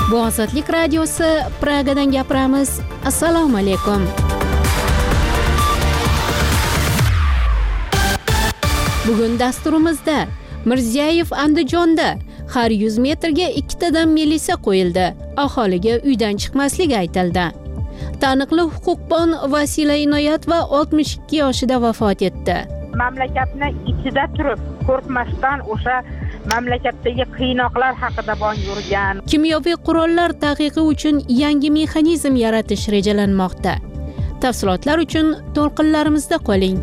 Bu Ozodlik radiosi, Pragadan gapiramiz. Assalomu alaykum. Bugun dasturimizda Mirziyoyev Andijonda har 100 metrga 2 tadan militsiya qo'yildi. Aholiga uydan chiqmaslik aytildi. Taniqli huquqbon Vasila Inoyatova 62 yoshida vafot etdi. Mamlakatni ichida turib, qo'rqmasdan o'sha mamlakatdagi qiynoqlar haqida bong urgan. Kimyoviy qurollar taqiqi uchun yangi mexanizm yaratish rejalanmoqda. Tafsilotlar uchun to'lqinlarimizda qoling.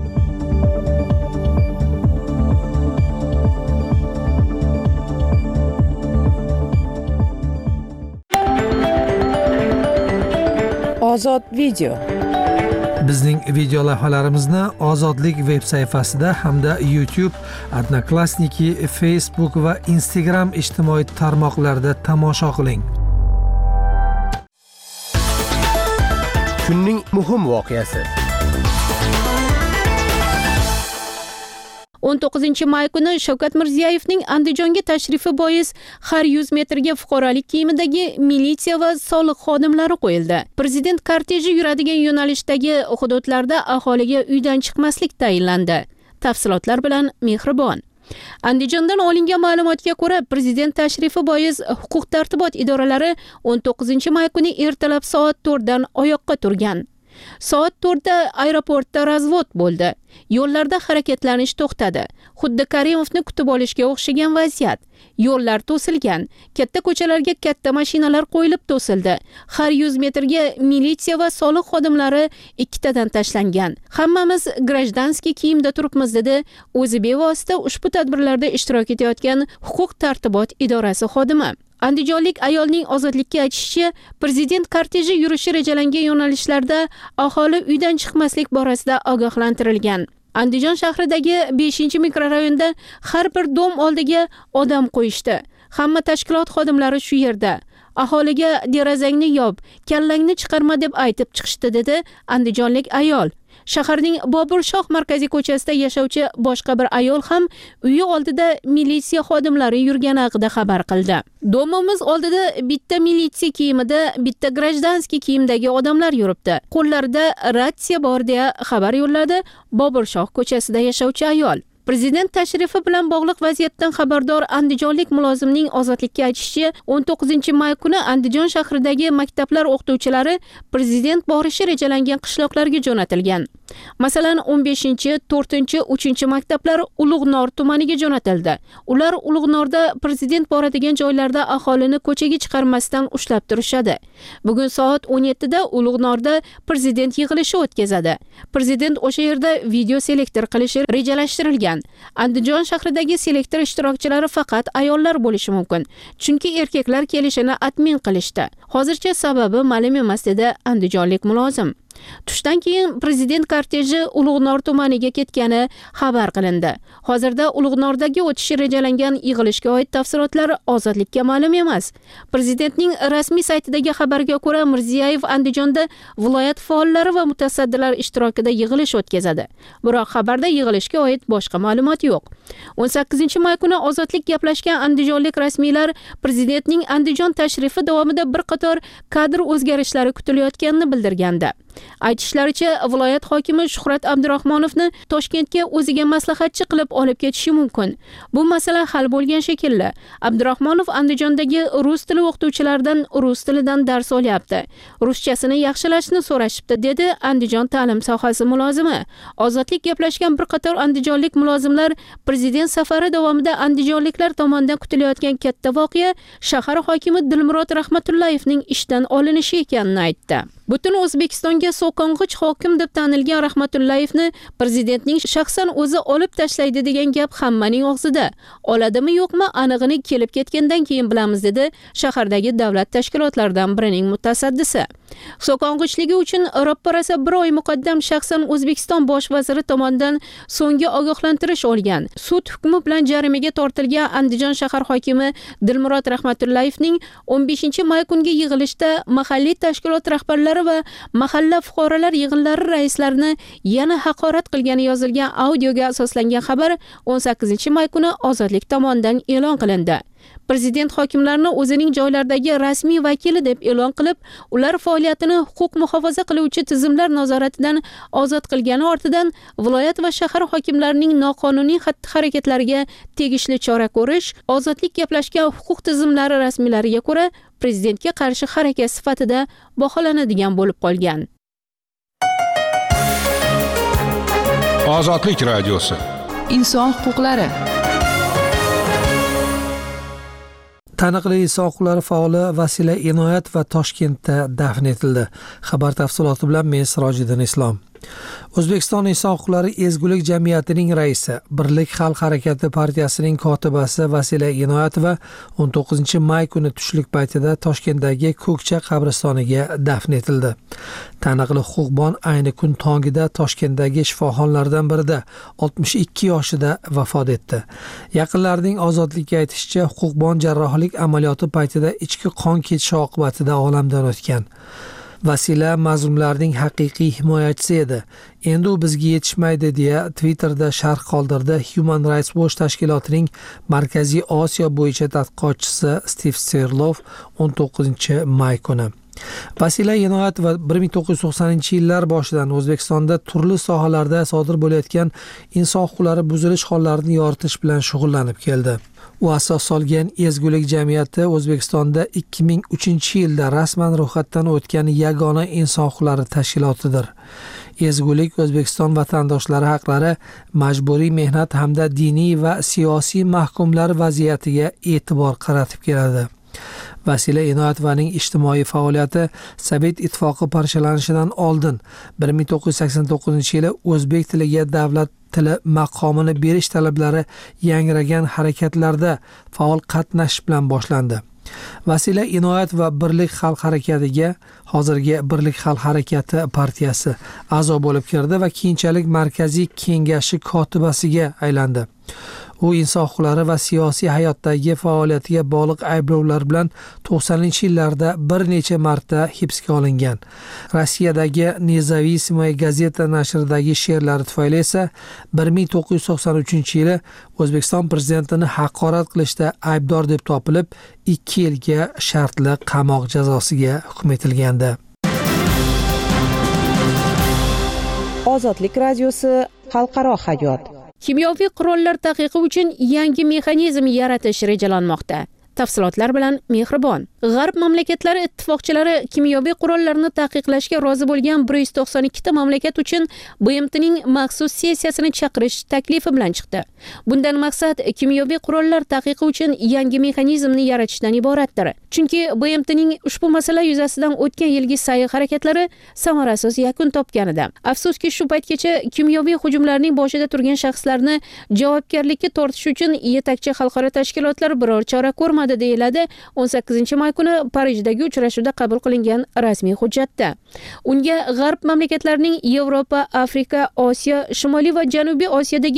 Ozod video. Bizning video lavhalarimizni Ozodlik veb sayfasida hamda YouTube, Odnoklassniki, Facebook va Instagram ijtimoiy tarmoqlarida tomosha qiling. Kunning muhim voqeasi. 19 may kuni Shavkat Mirziyoyevning Andijonga tashrifi bois har 100 metrga fuqarolik kiyimidagi militsiya va soliq xodimlari qo'yildi. Prezident korteji yuradigan yo'nalishdagi hududlarda aholiga uydan chiqmaslik tayinlandi. Tafsilotlar bilan Mehribon. Andijondan olingan ma'lumotga ko'ra, prezident tashrifi bois huquq-tartibot idoralari 19 may kuni ertalab soat 4 dan oyoqqa turgan. Soat 4 da aeroportda razvod bo'ldi. Yo'llarda harakatlanish to'xtadi. Xuddi Karimovni kutib olishga o'xshagan vaziyat. Yo'llar to'silgan. Katta ko'chalarga katta mashinalar qo'yilib to'sildi. Har 100 metrga militsiya va soliq xodimlari 2 tadan tashlangan. Hammamiz grajdanskiy kiyimda turibmiz dedi o'zi bevosita ushbu tadbirlarda ishtirok etayotgan huquq-tartibot idorasi xodimi. Andijonlik ayolning ozodlikka aytishicha, prezident korteji yurishi rejalangan yo'nalishlarda aholi uydan chiqmaslik borasida ogohlantirilgan. Andijon shahridagi 5-mikrorayonda har bir dom oldiga odam qo'yishdi. Hamma tashkilot xodimlari shu yerda. Aholiga derazangni yop, kallangni chiqarma deb aytib chiqishdi dedi andijonlik ayol. Shaharning Bobur Shoh markaziy ko'chasida yashovchi boshqa bir ayol ham uyi oldida militsiya xodimlari yurgani haqida xabar qildi. Domimiz oldida bitta militsiya kiyimida, bitta grajdanskiy kiyimdagi odamlar yuribdi. Qo'llarida ratsiya bor deya xabar yo'lladi Bobur Shoh ko'chasida yashovchi ayol. Prezident tashrifi bilan bog'liq vaziyatdan xabardor andijonlik mulozimning ozodlikka aytishicha, 19 may kuni Andijon shahridagi maktablar o'qituvchilari prezident borishi rejalangan qishloqlarga jo'natilgan. Masalan, 15, 4, 3 maktablar Ulug'nor tumaniga jo'natildi. Ular Ulug'norda prezident boradigan joylarda aholini ko'chaga chiqarmasdan ushlab turishadi. Bugun soat 17 da Ulug'norda prezident yig'ilishi o'tkazadi. Prezident o'sha yerda video selektor qilishi rejalashtirilgan. Andijon shahridagi selektor ishtirokchilari faqat ayollar bo'lishi mumkin. Chunki erkaklar kelishini admin qilishdi. Hozircha sababi ma'lum emas dedi andijonlik mulozim. Tushdan keyin prezident korteji Ulug'nor tumaniga ketgani xabar qilindi. Hozirda Ulug'nordagi o'tishi rejalangan yig'ilishga oid tafsilotlar ozodlikka ma'lum emas. Prezidentning rasmiy saytidagi xabarga ko'ra, Mirziyoyev Andijonda viloyat faollari va mutasaddilar ishtirokida yig'ilish o'tkazadi. Biroq xabarda yig'ilishga oid boshqa ma'lumot yo'q. 18 may kuni ozodlik gaplashgan andijonlik rasmiylar prezidentning Andijon tashrifi davomida bir qator kadr o'zgarishlari kutilayotganini bildirgandi. Aytishlaricha, viloyat hokimi Shuhrat Abdurahmonovni Toshkentga o'ziga maslahatchi qilib olib ketishi mumkin. Bu masala hal bo'lgan shekilli. Abdurahmonov Andijondagi rus tili o'qituvchilaridan rus tilidan dars olyapti. Ruschasini yaxshilashni so'rashibdi dedi Andijon ta'lim sohasi mulozimi. Ozodlik gaplashgan bir qator andijonlik mulozimlar prezident safari davomida andijonliklar tomonidan kutilayotgan katta voqea shahar hokimi Dilmurod Rahmatullayevning ishdan olinishi ekanini aytdi. Butun O'zbekistonga so'kong'ich hokim deb tanilgan Rahmatullayevni prezidentning shaxsan o'zi olib tashlaydi degan gap hammaning og'zida. Oladimi yo'qmi, anig'ini kelib ketgandan keyin bilamiz dedi shahardagi davlat tashkilotlaridan birining mutasaddisi. So'kong'ichligi uchun ro'parasi bir oy muqaddam shaxsan O'zbekiston bosh vaziri tomonidan so'nggi ogohlantirish olgan. Sud hukmi bilan jarimaga tortilgan Andijon shahar hokimi Dilmurod Rahmatullayevning 15 may kungi yig'ilishda mahalliy tashkilot rahbarlari va mahalla fuqarolar yig'inlari raislarini yana haqorat qilgani yozilgan audioga asoslangan xabar 18 may kuni Ozodlik tomonidan e'lon qilindi. Prezident hokimlarni o'zining joylardagi rasmiy vakili deb e'lon qilib, ular faoliyatini huquq muhofaza qiluvchi tizimlar nazoratidan ozod qilgani ortidan viloyat va shahar hokimlarining noqonuniy xatti-harakatlariga tegishli chora ko'rish, ozodlik gaplashgan huquq tizimlari rasmiylariga ko'ra prezidentga qarshi harakat sifatida baholanadigan bo'lib qolgan. Ozodlik radiosi. Inson huquqlari. Taniqli inson huquqlari faoli Vasila Inoyatova Toshkentda dafn etildi. Xabar tafsiloti bilan men Sirojiddin Islom. O'zbekiston Inson huquqlari ezgulik jamiyatining raisi, Birlik xalq harakati partiyasining kotibasi Vasila Inoyatova 19-may kuni tushlik paytida Toshkentdagi Ko'kcha qabristoniga dafn etildi. Taniqli huquqbon ayni kun tongida Toshkentdagi shifoxonalardan birida 62 yoshida vafot etdi. Yaqinlarining ozodlikka aytishicha, huquqbon jarrohlik amaliyoti paytida ichki qon ketishi oqibatida olamdan o'tgan. Vasila mazlumlarning haqiqiy himoyachisi edi. Endi u bizga yetishmaydi deya Twitterda sharh qoldirdi Human Rights Watch tashkilotining Markaziy Osiyo bo'yicha tadqiqotchisi Steve Serlov 19-may kuni. Vasila Inoyatova 1990-yillar boshidan O'zbekistonda turli sohalarda sodir bo'layotgan inson huquqlari buzilish hollarini yoritish bilan shug'ullanib keldi. U asos solgan ezgulik jamiyati O'zbekistonda 2003-yilda rasman ro'yxatdan o'tgan yagona inson huquqlari tashkilotidir. Ezgulik O'zbekiston vatandoshlari haqlari, majburiy mehnat hamda diniy va siyosiy mahkumlar vaziyatiga e'tibor qaratib keladi. Vasila Inoyatovaning ijtimoiy faoliyati Sovet ittifoqi parchalanishidan oldin 1989-yili o'zbek tiliga davlat tili maqomini berish talablari yangragan harakatlarda faol qatnashish bilan boshlandi. Vasila Inoyatova Birlik xalq harakatiga, hozirgi Birlik xalq harakati partiyasi a'zo bo'lib kirdi va keyinchalik markaziy kengashi kotibasiga aylandi. U inson huquqlari va siyosiy hayotdagi faoliyatiga bog'liq ayblovlar bilan 90-yillarda bir necha marta hibsga olingan. Rossiyadagi Nezavisimoy gazeta nashridagi she'rlari tufayli esa 1993-yili O'zbekiston prezidentini haqorat qilishda aybdor deb topilib, 2 yilga shartli qamoq jazosiga hukm etilgandi. Ozodlik radiosi xalqaro hayot. Kimyoviy qurollar taqiqi uchun yangi mexanizm yaratish rejalanmoqda. Tafsilotlar bilan Mehribon. G'arb mamlakatlari ittifoqchilari kimyoviy qurollarni taqiqlashga rozi bo'lgan 192 ta mamlakat uchun BMTning maxsus sessiyasini chaqirish taklifi bilan chiqdi. Bundan maqsad kimyoviy qurollar taqiqi uchun yangi mexanizmni yaratishdan iboratdir. Chunki BMTning ushbu masala yuzasidan o'tgan yilgi sa'y harakatlari samarasiz yakun topganida. Afsuski, shu paytgacha kimyoviy hujumlarning boshida turgan shaxslarni javobgarlikka tortish uchun yetakchi xalqaro tashkilotlar biror chora ko'rmadi, deyiladi 18-may kuni Parijdagi uchrashuvda qabul qilingan rasmiy hujjatda. Unga G'arb mamlakatlarining Yevropa, Afrika, Osiyo, Shimoliy va Janubiy Osiyodagi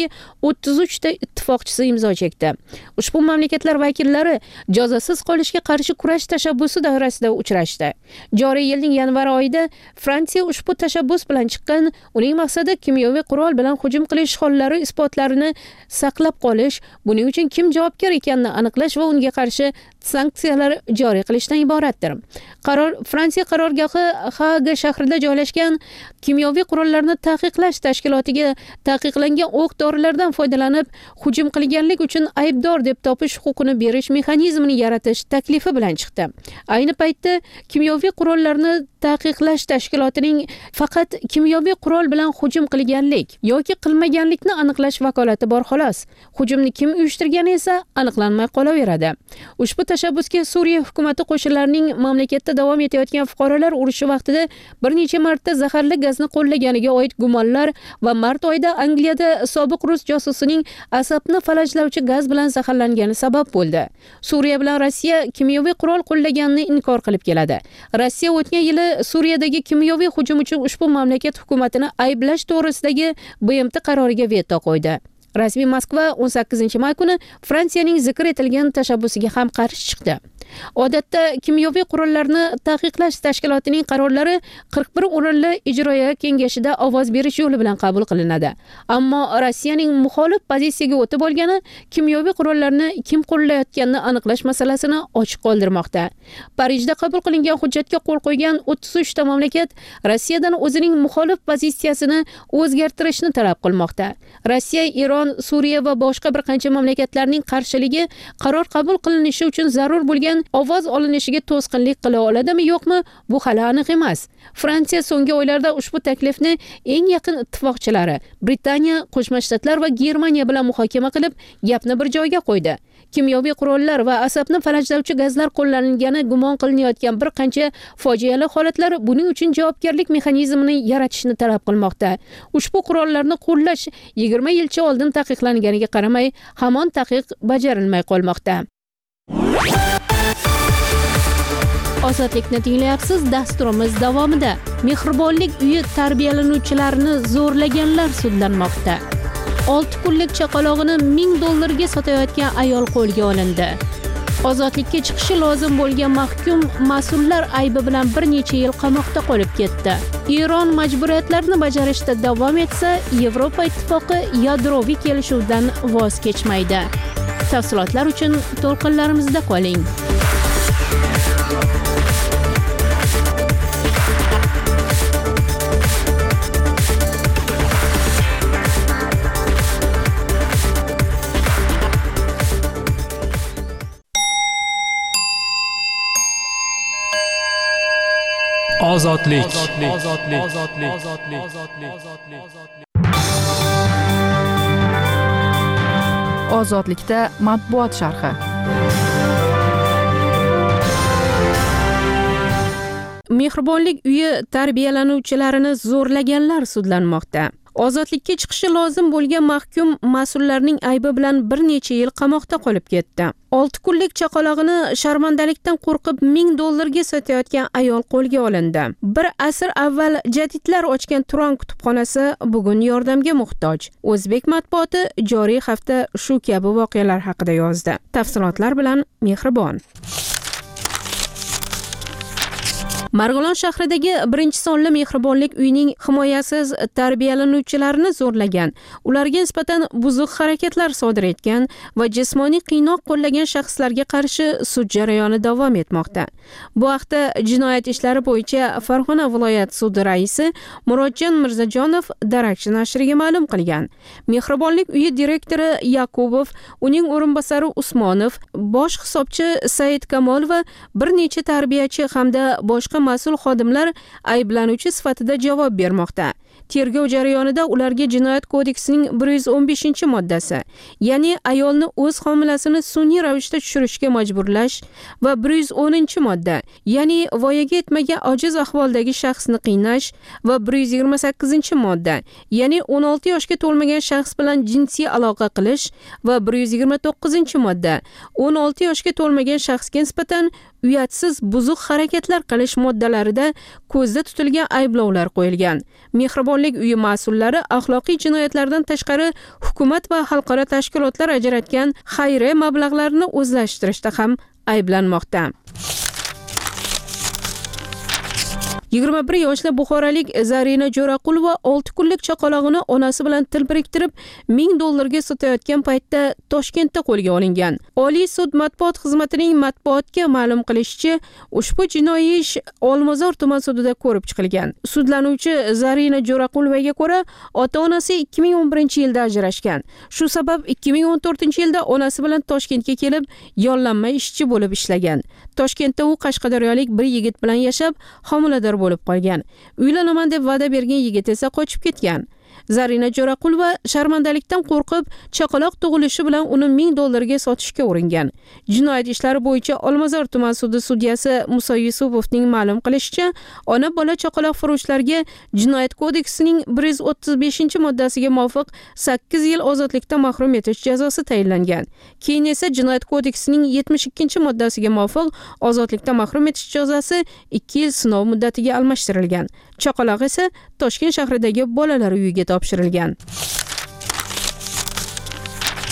33 ta ittifoqchisi imzo chekdi. Ushbu mamlakatlar vakillari jazosiz qolishga qarshi kurash tashabbusi doirasida uchrashdi. Joriy yilning yanvar oyida Fransiya ushbu tashabbus bilan chiqqan. Uning maqsadi kimyoviy qurol bilan hujum qilish hollari isbotlarini saqlab qolish, buning uchun kim javobgar ekanini aniqlash va unga qarshi sanksiyalar joriy qilishdan iboratdir. Qaror Fransiya qarorgohi Haga shahrida joylashgan kimyoviy qurollarni taqiqlash tashkilotiga taqiqlangan o'q-dorilardan foydalanib hujum qilganlik uchun aybdor deb topish huquqini berish mexanizmini yaratish taklifi bilan chiqdi. Ayni paytda kimyoviy qurollarni taqiqlash tashkilotining faqat kimyoviy qurol bilan hujum qilganlik yoki qilmaganlikni aniqlash vakolati bor xolos. Hujumni kim uyushtirgani esa aniqlanmay qolaveradi. Ushbu tashabbusga Suriya hukumatı qo'shinlarining mamlakatda davom etayotgan fuqarolar urushi vaqtida bir necha marta zaharli gazni qo'llaganiga oid gumonlar va mart oyida Angliyada sobiq rus josusining asabni falajlovchi gaz bilan zaharlangani sabab bo'ldi. Suriya bilan Rossiya kimyoviy qurol qo'llaganini inkor qilib keladi. Rossiya o'tgan yili Suriyadagi kimyoviy hujum uchun ushbu mamlakat hukumatini ayblash to'g'risidagi BMT qaroriga veto qo'ydi. Rasmiy Moskva 18-may kuni Fransiyaning zikr etilgan tashabbusiga ham qarshi chiqdi. Odatda kimyoviy qurollarni taqiqlash tashkilotining qarorlari 41 o'rinli ijroiya kengashida ovoz berish yo'li bilan qabul qilinadi. Ammo Rossiyaning muxolif pozitsiyaga o'tib olgani kimyoviy qurollarni kim qo'llayotganini aniqlash masalasini ochiq qoldirmoqda. Parijda qabul qilingan hujjatga qo'l qo'ygan 33 ta mamlakat Rossiyadan o'zining muxolif pozitsiyasini o'zgartirishni talab qilmoqda. Rossiya, Eron, Suriya va boshqa bir qancha mamlakatlarning qarshiligi qaror qabul qilinishi uchun zarur bo'lgan ovoz olinishiga to'sqinlik qila oladimi yo'qmi, bu hali aniq emas. Fransiya so'nggi oylarda ushbu taklifni eng yaqin ittifoqchilari Britaniya, Qo'shma Shtatlar va Germaniya bilan muhokama qilib, gapni bir joyga qo'ydi. Kimyoviy qurollar va asabni falajlovchi gazlar qo'llanilgani gumon qilinayotgan bir qancha fojiali holatlar buning uchun javobgarlik mexanizmini yaratishni talab qilmoqda. Ushbu qurollarni qo'llash 20 yilcha oldin taqiqlanganiga qaramay, hamon taqiq bajarilmay qolmoqda. Ozodlikni tinglayapsiz. Dasturimiz davomida Mehribonlik uyi tarbiyalanuvchilarini zo'rlaganlar sudlanmoqda. 6 kunlik chaqalog'ini $1000 sotayotgan ayol qo'lga olindi. Ozodlikka chiqishi lozim bo'lgan mahkum mas'ullar aybi bilan bir necha yil qamoqda qolib ketdi. Eron majburiyatlarini bajarishda davom etsa, Yevropa ittifoqi yadroviy kelishuvdan voz kechmaydi. Tafsilotlar uchun to'lqinlarimizda qoling. Ozodlik. Ozodlikda matbuot sharhi. Mehribonlik uyi tarbiyalanuvchilarini zo'rlaganlar sudlanmoqda. Ozodlikka chiqishi lozim bo'lgan mahkum mas'ullarning aybi bilan bir necha yil qamoqda qolib ketdi. 6 kunlik chaqalog'ini sharmandalikdan qo'rqib $1000 sotayotgan ayol qo'lga olindi. Bir asr avval jadidlar ochgan Turon kutubxonasi bugun yordamga muhtoj. O'zbek matbuoti joriy hafta shu kabi voqealar haqida yozdi. Tafsilotlar bilan Mehribon. Marg'ilon shahridagi 1-sonli mehribonlik uyining himoyasiz tarbiyalanuvchilarini zo'rlagan, ularga nisbatan buzuq harakatlar sodir etgan va jismoniy qiynoq qo'llagan shaxslarga qarshi sud jarayoni davom etmoqda. Bu haqda Jinoyat ishlari bo'yicha Farg'ona viloyat sudi raisi Murodjon Mirzajonov Darakchi nashriga ma'lum qilgan. Mehribonlik uyi direktori Yakubov, uning o'rinbosari Usmonov, bosh hisobchi Said Kamol va bir necha tarbiyachi hamda boshqa mas'ul xodimlar ayblanuvchi sifatida javob bermoqda. Tergov jarayonida ularga Jinoyat kodeksining 115-moddasi, ya'ni ayolni o'z homilasini sun'iy ravishda tushirishga majburlash va 110-modda, ya'ni voyaga yetmagan ojiz ahvoldagi shaxsni qiynash va 128-modda, ya'ni 16 yoshga to'lmagan shaxs bilan jinsiy aloqa qilish va 129-modda, 16 yoshga to'lmagan shaxsga nisbatan uyatsiz buzuq harakatlar qilish moddalarida ko'zda tutilgan ayblovlar qo'yilgan. Mehribonlik uyi mas'ullari axloqiy jinoyatlardan tashqari hukumat va xalqaro tashkilotlar ajratgan xayriya mablag'larini o'zlashtirishda ham ayblanmoqda. 21 yoshli buxorolik Zarina Jo'raqulova 6 kunlik chaqalog'ini onasi bilan til biriktirib $1000 sotayotgan paytda Toshkentda qo'lga olingan. Oliy sud matbuot xizmatining matbuotga ma'lum qilishicha, ushbu jinoiy ish Olmazor tuman sudida ko'rib chiqilgan. Sudlanuvchi Zarina Jo'raqulovaga ko'ra, ota-onasi 2011-yilda ajrashgan. Shu sabab 2014-yilda onasi bilan Toshkentga kelib, yollanma ishchi bo'lib ishlagan. Toshkentda u qashqadaryolik bir yigit bilan yashab, homilador bo'lib qolgan. Uylanaman deb va'da bergan yigit esa qochib ketgan. Zarina Jo'raqulova sharmandalikdan qo'rqib, chaqaloq tug'ilishi bilan uni $1000 sotishga uringan. Jinoyat ishlari bo'yicha Olmazor tuman sudi sudyasi Musa Yusupovning ma'lum qilishicha, ona bola chaqaloq furushlarga Jinoyat kodeksining 135-moddasiga muvofiq 8 yil ozodlikdan mahrum etish jazosi tayinlangan. Keyin esa Jinoyat kodeksining 72-moddasiga muvofiq ozodlikdan mahrum etish jazosi 2 yil sinov muddatiga almashtirilgan. Chaqaloq esa Toshkent shahridagi bolalar uyiga topshirilgan.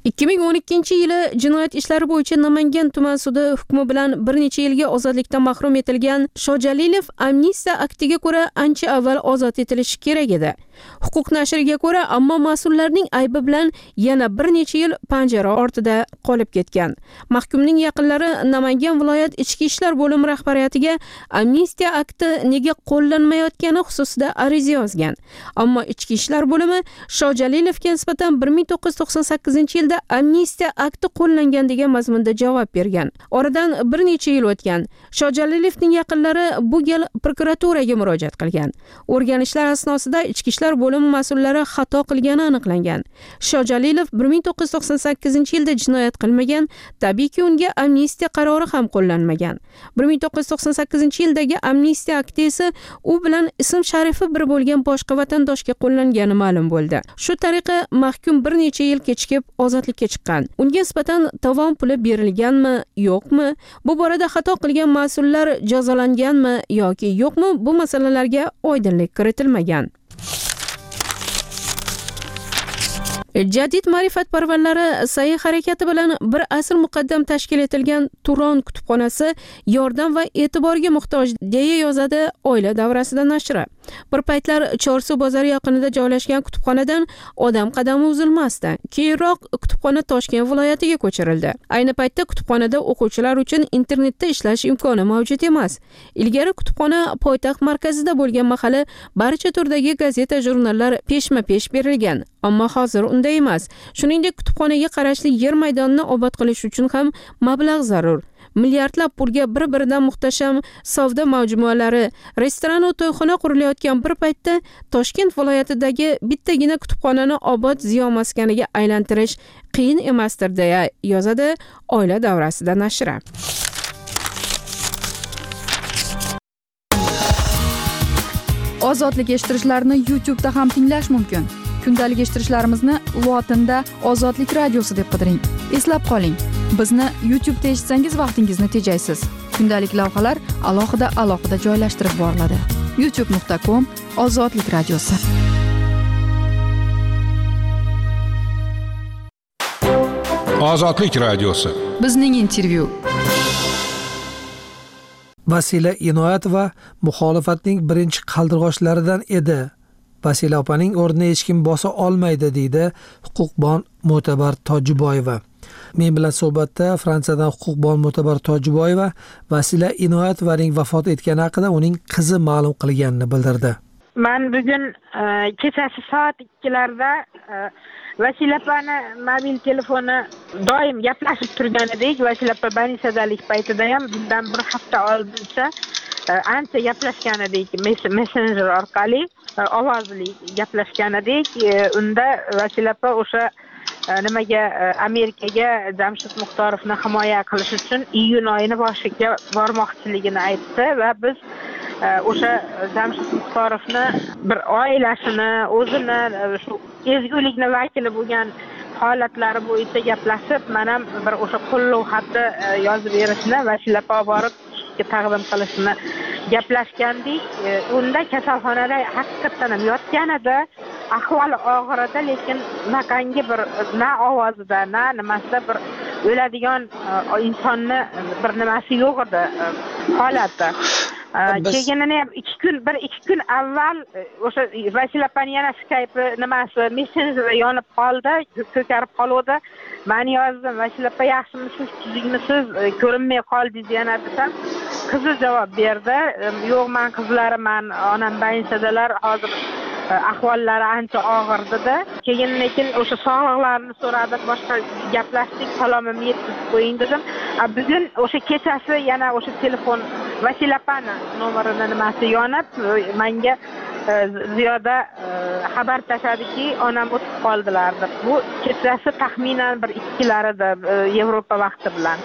2012-yili jinoyat ishlari bo'yicha Namangan tuman sudi hukmi bilan bir necha yilga ozodlikdan mahrum etilgan Shojalilov amnistiya aktiga ko'ra ancha avval ozod etilishi kerak edi. Huquq nashriga ko'ra, ammo mas'ullarning aybi bilan yana bir necha yil panjara ortida qolib ketgan. Mahkumning yaqinlari Namangan viloyat ichki ishlar bo'limi rahbariyatiga amnistiya akti nega qo'llanmayotgani xususida ariza yozgan. Ammo ichki ishlar bo'limi Shojalilovga nisbatan 1998-yilda amnistiya akti qo'llangan degan mazmunda javob bergan. Oradan bir necha yil o'tgan. Shojalilovning yaqinlari bu gal prokuraturaga murojaat qilgan. O'rganishlar asnosida ichki ishlar bo'limi mas'ullari xato qilgani aniqlangan. Shojalilov 1998-yilda jinoyat qilmagan, tabiiyki unga amnistiya qarori ham qo'llanmagan. 1998-yildagi amnistiya akti esa u bilan ism sharifi bir bo'lgan boshqa vatandoshga qo'llangani ma'lum bo'ldi. Shu tariqa mahkum bir necha yil kechikib ozodlikka chiqqan. Unga nisbatan tovon puli berilganmi, yo'qmi? Bu borada xato qilgan mas'ullar jazolanganmi yoki yo'qmi? Bu masalalarga oydinlik kiritilmagan. Jadid ma'rifatparvarlari sa'y harakati bilan bir asr muqaddam tashkil etilgan Turon kutubxonasi yordam va e'tiborga muhtoj, deya yozadi Oila davrasida nashri. Bir paytlar Chorsu bozori yaqinida joylashgan kutubxonadan odam qadami uzilmasdi. Keyinroq kutubxona Toshkent viloyatiga ko'chirildi. Ayni paytda kutubxonada o'quvchilar uchun internetda ishlash imkoni mavjud emas. Ilgari kutubxona poytaxt markazida bo'lgan mahali barcha turdagi gazeta, jurnallar peshma-pesh berilgan. Ammo hozir unday emas. Shuningdek, kutubxonaga qarashli yer maydonini obod qilish uchun ham mablag' zarur. Milliardlab pulga bir-biridan muhtasham savdo majmualari, restoran va to'yxona qurilayotgan bir paytda Toshkent viloyatidagi bittagina kutubxonani obod ziyo maskaniga aylantirish qiyin emasdir, deya yozadi Oila davrasida nashri. Ozodlik eshittirishlarni YouTube'da ham tinglash mumkin. Kundalik eshittirishlarimizni lotinda Ozodlik radiosi deb qidiring. Eslab qoling, bizni YouTube'da eshitsangiz vaqtingizni tejaysiz. Kundalik lavhalar alohida joylashtirib boriladi. youtube.com/Ozodlik radiosi. Ozodlik radiosi. Bizning intervyu. Vasila Inoyatova muxolifatning birinchi qaldirg'ochlaridan edi. Vasila opaning o'rnini hech kim bosa olmaydi, deydi huquqbon Mo'tabar Tojiboyeva. Men bilan suhbatda Fransiyadan huquqbon Mo'tabar Tojiboyeva Vasila Inoyatovaning vafot etgani haqida uning qizi ma'lum qilganini bildirdi. Men bugun kechasi soat 2larda Vasila opani mobil telefoni doim gaplashib turgan edik. Vasila opa banisadalik paytida ham bundan bir hafta oldincha ancha gaplashgan edik, messenger orqali ovozli gaplashgan edik. Unda Vasila opa o'sha nimaga Amerikaga Jamshid Muxtorovni himoya qilish uchun iyun oyining boshiga bormoqchiligini aytdi va biz o'sha Jamshid Muxtorovni bir oilasini, o'zini shu ezgulikni vakili bo'lgan holatlari bo'yicha gaplashib, men ham bir o'sha qo'llov xati yozib berishni, Vasila opa borib taqdim qilishni gaplashgandik. Unda kasalxonada haqiqatan ham yotgan edi, ahvoli og'ir edi, lekin naqangi bir na ovozida, na nimasida bir o'ladigan insonni bir nimasi yo'q edi holati. Keyin ham 2 kun avval o'sha Vasila opani yana Skype nimasi Messenger yonib qoldi, ko'karib qoldi. Men yozdim, Vasila opa yaxshimisiz, tuzukmisiz, ko'rinmay qoldingiz yana desam, qizi javob berdi. Yo'q, men qizlariman, onam bayinsadalar, hozir ahvollari ancha og'ir dedi. Keyin lekin o'sha sog'liqlarini so'radik, boshqa gaplashdik, salomimni yetkazib qo'ying dedim. Bugun o'sha kechasi yana o'sha telefon Vasila opani nomerini nimasi yonib, menga Ziyoda xabar tashladiki, onam o'tib qoldilar deb. Bu kechasi taxminan bir 2larida Yevropa vaqti bilan.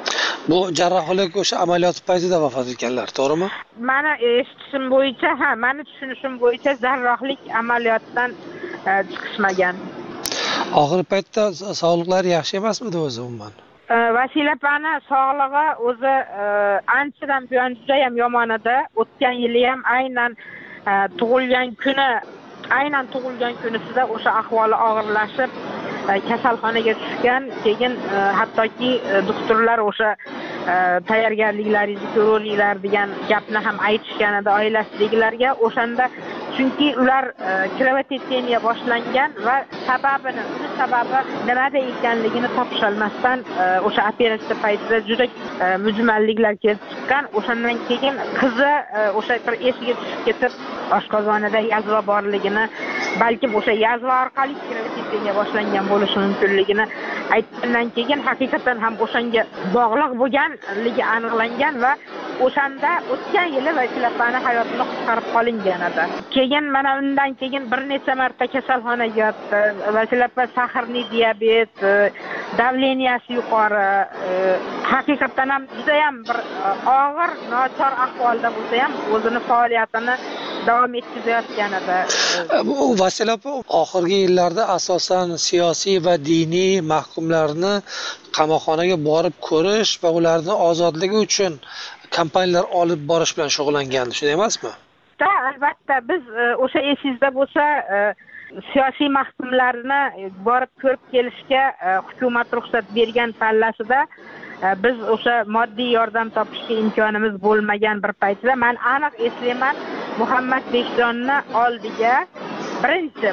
Bu jarrohlik o'sha amaliyot paytida vafot etganlar, to'g'rimi? Meni eshitishim bo'yicha, meni tushunishim bo'yicha jarrohlik amaliyotdan chiqishmagan. Oxirgi paytda sog'liqlari yaxshi emasmidi o'zi umuman? Vasila opani sog'lig'i o'zi anchadan buyon juda ham yomon edi. O'tgan yili ham aynan tug'ilgan kunisida o'sha ahvoli og'irlashib, kasalxonaga tushgan, keyin hattoki doktorlar o'sha tayyorgarliklaringizni ko'ringlar degan gapni ham aytishgan edi oilasidagilarga. O'shanda chunki ular kровотечение boshlangan va sababi nimada ekanligini topisholmasdan o'sha operatsiya paytida juda mujmalliklar kelib chiqqan. O'shandan keyin qizi o'sha bir esiga tushib ketib, oshqozonida yazva borligini, balkim o'sha yazva orqali kровотечение boshlangan bo'lishi mumkinligini aytgandan keyin haqiqatan ham o'shanga bog'liq bo'lganligi aniqlangan va o'shanda o'tgan yili Vasilapani hayotini qutqarib qolingan edi. Keyin mana undan keyin bir necha marta kasalxonaga yotdi. Vasilapa sahrli diabet, davleniyasi yuqori, haqiqatan ham juda ham bir og'ir, nochor ahvolda bo'lsa ham o'zini faoliyatini davom ettirayotgan edi. Vasilapa oxirgi yillarda asosan siyosiy va diniy mahkumlarni qamoqxonaga borib ko'rish va ularni ozodligi uchun kampaniyalar olib borish bilan shug'ullangandi, shunday emasmi? Albatta, biz o'sha esingizda bo'lsa, siyosiy mahkumlarni borib ko'rib kelishga hukumat ruxsat bergan pallasida biz o'sha moddiy yordam topishga imkonimiz bo'lmagan bir paytda men aniq eslayman, Muhammad Bekjonni oldiga birinchi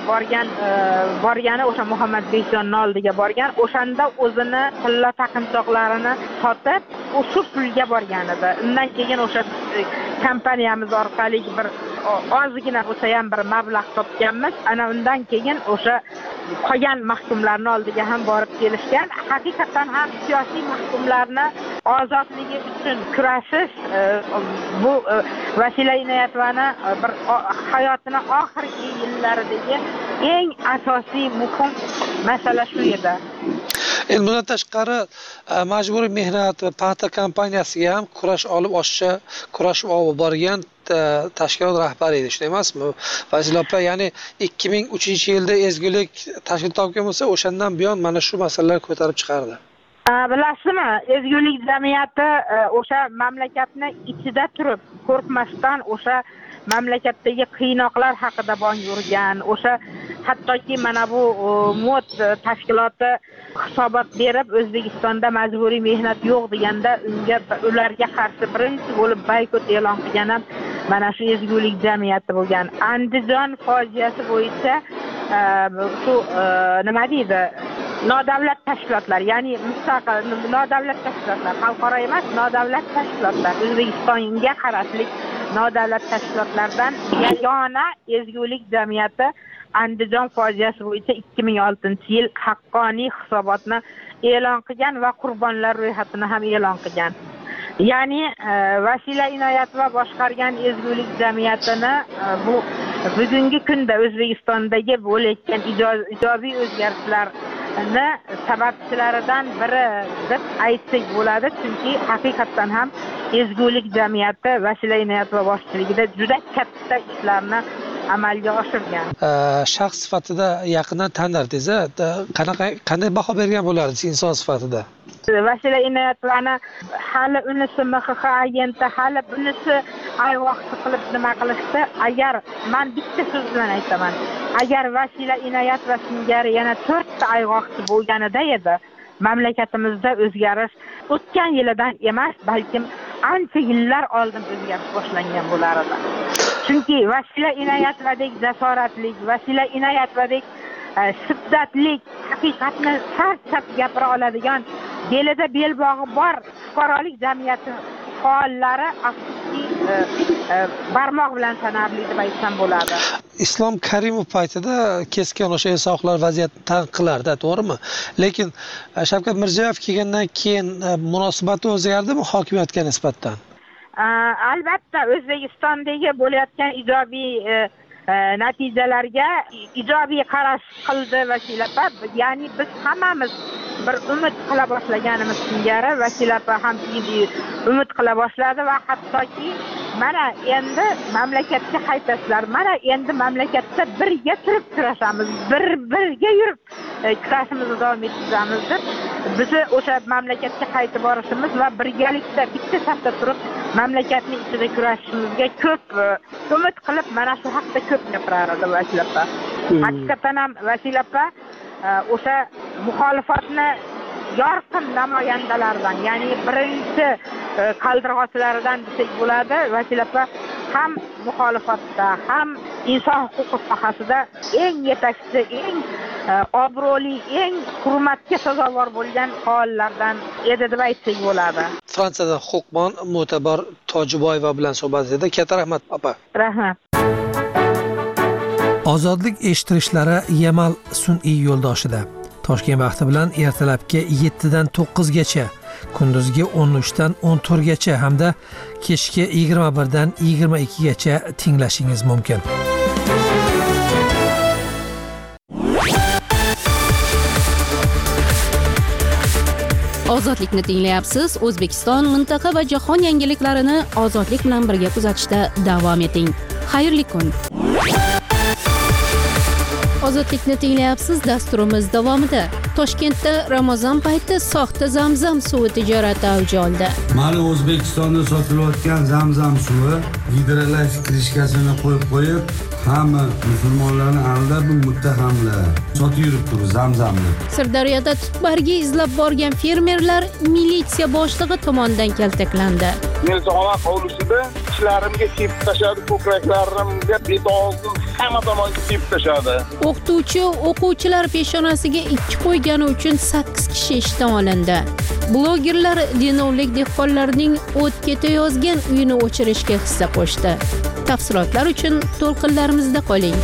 borgani o'sha Muhammad Bekjonni oldiga borgan. O'shanda o'zini tilla taqinchoqlarini sotib, o'sha pulga borgan edi. Undan keyin o'sha kompaniyamiz orqali bir ozgina bo'lsa ham bir mablag' topganmiz. Ana undan keyin o'sha qolgan mahkumlarni oldiga ham borib kelishgan. Haqiqatan ham siyosiy mahkumlarni ozodligi uchun kurashish bu Vasila Inoyatovani bir hayotini oxirgi yillaridagi eng asosiy muhim masala shu edi. Endi bundan tashqari majburiy mehnat va paxta kompaniyasiga ham kurashib olib borgan tashkilot rahbari edi, shunday emasmi? Vasilapa, ya'ni 2003-yilda ezgulik tashkil topgan bo'lsa, o'shandan buyon mana shu masalalar ko'tarib chiqardi. Bilasizmi, ezgulik jamiyati o'sha mamlakatni ichida turib, qo'rqmasdan o'sha mamlakatdagi qiynoqlar haqida bong urgan, o'sha hattoki mana bu mod tashkiloti hisobot berib O'zbekistonda majburiy mehnat yo'q deganda ularga qarshi birinchi bo'lib boykot e'lon qilgan ham mana shu ezgulik jamiyati bo'lgan. Andijon fojiasi bo'yicha shu nima deydi? Nodavlat tashkilotlar, ya'ni mustaqil nodavlat tashkilotlar, xalqaro emas, nodavlat tashkilotlar, O'zbekistonga qarashli nodavlat tashkilotlardan yagona ezgulik jamiyati Andijon fojiasi bo'yicha 2006-yil haqqoniy hisobotni e'lon qilgan va qurbonlar ro'yxatini ham e'lon qilgan. Ya'ni Vasila Inoyatova boshqargan ezgulik jamiyatini bu bugungi kunda O'zbekistondagi bo'layotgan ijobiy o'zgarishlarni sababchilaridan biri deb aytsak bo'ladi, chunki haqiqatan ham ezgulik jamiyati Vasila Inoyatova boshchiligida juda katta ishlarni amalga oshirgan. Shaxs sifatida yaqindan tanirdiz, qanday baho bergan bo'lardingiz inson sifatida? Vasila Inoyatovani hali unisi MXX agenti, hali bunisi ayg'oqchi qilib nima qilishdi. Agar men bitta so'z bilan aytaman, agar Vasila Inoyatova singari yana 4 ta ayg'oqchi bo'lganida edi, mamlakatimizda o'zgarish o'tgan yildan emas, balkim ancha yillar oldin o'zgarish boshlangan bo'lar edi. Chunki Vasila Inoyatovadek jasoratlik, Vasila Inoyatovadek shiddatli, haqiqatni sarchab gapira oladigan, belida belbog'i bor fuqarolik jamiyati faollari afsuski barmoq bilan sanarli deb aytsam bo'ladi. Islom Karimov paytida keskin o'sha insoqlar vaziyatni tanqid qilardi, to'g'rimi? Lekin Shavkat Mirziyoyev kelgandan keyin munosabati o'zgardimi hokimiyatga nisbatan? Albatta, O'zbekistondagi bo'layotgan ijobiy natijalarga ijobiy qarash qildi Vasilapa. Ya'ni biz hammamiz bir umid qila boshlaganimiz singari Vasilapa ham umid qila boshladi va hattoki mana endi mamlakatga qaytasizlar, mana endi mamlakatda birga turib kurashamiz, birga yurib kurashimizni davom ettiramiz deb bizni o'sha mamlakatga qaytib borishimiz va birgalikda bitta safda turib mamlakatning ichida kurashishimizga ko'p umid qilib mana shu haqda ko'p gapirar edi Vasilapa. Haqiqatan ham Vasilapa o'sha muxolifatni yorqin namoyandalardan, ya'ni birinchi qaldirg'ochlaridan desak bo'ladi. Vasila opa ham muxolifatda, ham inson huquqi sohasida eng yetakchi, eng obro'li, eng hurmatga sazovor bo'lgan faollardan edi deb aytsak bo'ladi. Fransiyada huquqbon Mo'tabar Tojiboyeva bilan suhbat edi. Katta rahmat opa. Rahmat. Ozodlik eshittirishlari Yamal sun'iy yo'ldoshida Toshkent vaqti bilan ertalabki 7 dan 9 gacha, kunduzgi 13 dan 14 gacha hamda kechki 21 dan 22 gacha tinglashingiz mumkin. Ozodlikni tinglayapsiz. O'zbekiston, mintaqa va jahon yangiliklarini ozodlik bilan birga kuzatishda davom eting. Xayrli kun. Ozodlikni tinglayapsiz. Dasturimiz davomida Toshkentda Ramazon payti soxta zamzam suvi tijorati avj oldi. Mana O'zbekistonda sotilayotgan zamzam suvi gidrolash krishkasini qo'yib, hamma musulmonlarni aldab muttahamlar sotib yuribdi zamzamni. Sirdaryoda tutbarga izlab borgan fermerlar militsiya boshlig'i tomonidan kaltaklandi. Miltiqomat hovlisida ishlarimga sepib tashadi, ko'kraklarimga bet-og'zim hamma tomonga sepib tashadi. O'quvchilar peshonasiga 2 qo'ygani uchun 8 kishi ishdan olindi. Blogerlar Denovlik dehqonlarning o't ketayozgan uyini o'chirishga hissa qo'shdi. Tafsilotlar uchun to'lqinlarimizda qoling.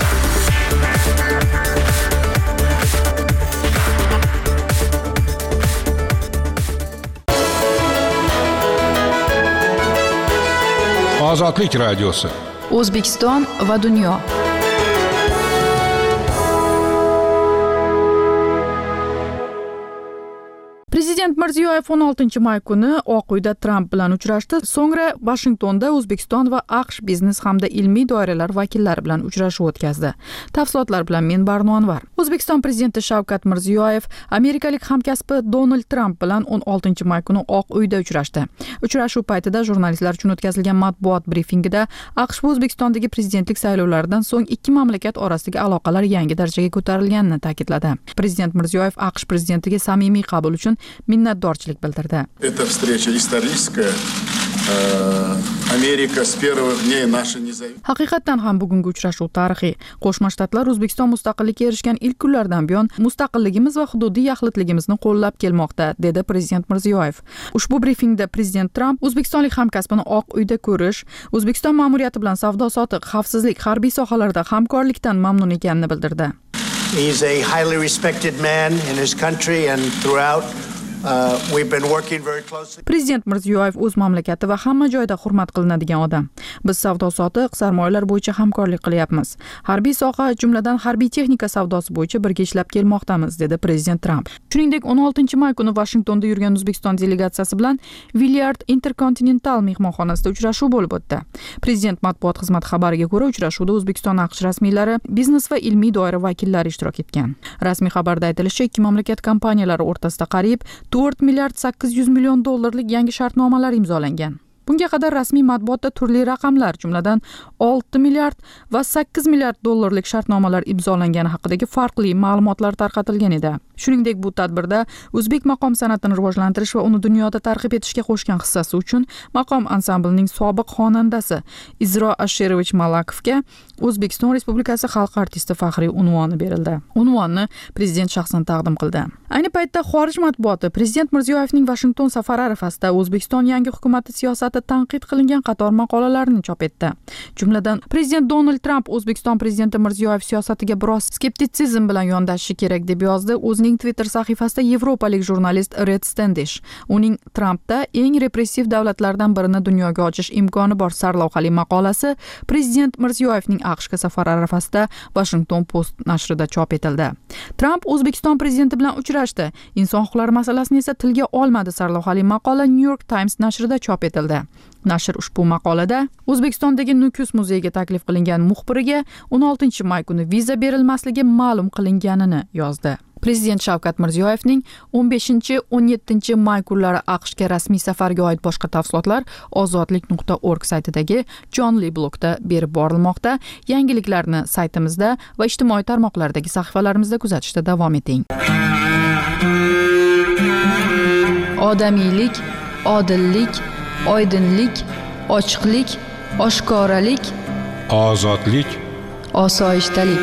Ozodlik radiosi. O'zbekiston va dunyo. Prezident Mirziyoyev 16-may kuni Oq uyda Tramp bilan uchrashdi. So'ngra Washingtonda O'zbekiston va AQSh biznes hamda ilmiy doiralar vakillari bilan uchrashuv o'tkazdi. Tafsilotlar bilan men Barno Anvar. O'zbekiston prezidenti Shavkat Mirziyoyev amerikalik hamkasbi Donald Tramp bilan 16-may kuni Oq uyda uchrashdi. Uchrashuv paytida jurnalistlar uchun o'tkazilgan matbuot brifingida AQSh va O'zbekistondagi prezidentlik saylovlaridan so'ng ikki mamlakat orasidagi aloqalar yangi darajaga ko'tarilganini ta'kidladi. Prezident Mirziyoyev AQSh prezidentiga samimiy qabul uchun minnatdorchilik bildirdi. Это встреча историческая. Amerika с первых дней нашей независимости. Haqiqatan ham bugungi uchrashuv tarixiy. Qo'shma Shtatlar O'zbekiston mustaqillikka erishgan ilk kunlardan buyon mustaqilligimiz va hududiy yaxlitligimizni qo'llab kelmoqda, dedi prezident Mirziyoyev. Ushbu brifingda prezident Tramp O'zbekistonlik hamkasbini Oq uyda ko'rish, O'zbekiston ma'muriyati bilan savdo-sotiq, xavfsizlik, harbiy sohalarda hamkorlikdan mamnun ekanini bildirdi. He is a highly respected man in his country and throughout. We've been working very closely. Prezident Mirziyoyev o'z mamlakati va hamma joyda hurmat qilinadigan odam. Biz savdo-sotiq, sarmoyalar bo'yicha hamkorlik qilyapmiz. Harbiy soha, jumladan harbiy texnika savdosi bo'yicha birga ishlab kelmoqdamiz, dedi prezident Tramp. Shuningdek, 16-may kuni Washingtonda yurgan O'zbekiston delegatsiyasi bilan Williard Intercontinental mehmonxonasida uchrashuv bo'lib o'tdi. Prezident matbuot xizmati xabariga ko'ra, uchrashuvda O'zbekiston AQSh rasmiylari, biznes va ilmiy doira vakillari ishtirok etgan. Rasmiy xabarda aytilishicha, ikki mamlakat kompaniyalari o'rtasida qariyb 4 milliard 800 million dollarlik yangi shartnomalar imzolangan. Bunga qadar rasmiy matbuotda turli raqamlar, jumladan 6 milliard va 8 milliard dollarlik shartnomalar imzolangani haqidagi farqli ma'lumotlar tarqatilgan edi. Shuningdek, bu tadbirda o'zbek maqom san'atini rivojlantirish va uni dunyoda targ'ib etishga qo'shgan hissasi uchun maqom ansamblining sobiq xonandasi Izro Asherovich Malakovga O'zbekiston Respublikasi xalq artisti faxriy unvoni berildi. Unvonni prezident shaxsan taqdim qildi. Ayni paytda xorij matbuoti prezident Mirziyoyevning Washington safari arafasida O'zbekiston yangi hukumati siyosati tanqid qilingan qator maqolalarni chop etdi. Jumladan, prezident Donald Tramp O'zbekiston prezidenti Mirziyoyev siyosatiga biroz skeptitsizm bilan yondashishi kerak deb yozdi. O'zining Twitter sahifasida yevropalik jurnalist Red Standish uning Trampda eng repressiv davlatlardan birini dunyoga ochish imkoni bor sarlavhali maqolasi prezident Mirziyoyevning AQShga safari arafasida Washington Post nashrida chop etildi. Tramp O'zbekiston prezidenti bilan uchrashdi. Inson huquqlari masalasini esa tilga olmadi sarlavhali maqola New York Times nashrida chop etildi. Nashr ushbu maqolada O'zbekistondagi Nukus muzeyiga taklif qilingan muxbiriga 16-may kuni viza berilmasligi ma'lum qilinganini yozdi. Prezident Shavkat Mirziyoyevning 15-17 may kunlari AQShga rasmiy safarga oid boshqa tafsilotlar ozodlik.org saytidagi jonli blokda berib borilmoqda. Yangiliklarni saytimizda va ijtimoiy tarmoqlardagi sahifalarimizda kuzatishda davom eting. Odamiylik, odillik, oydinlik, ochiqlik, oshkoralik, ozodlik, osoyishtalik.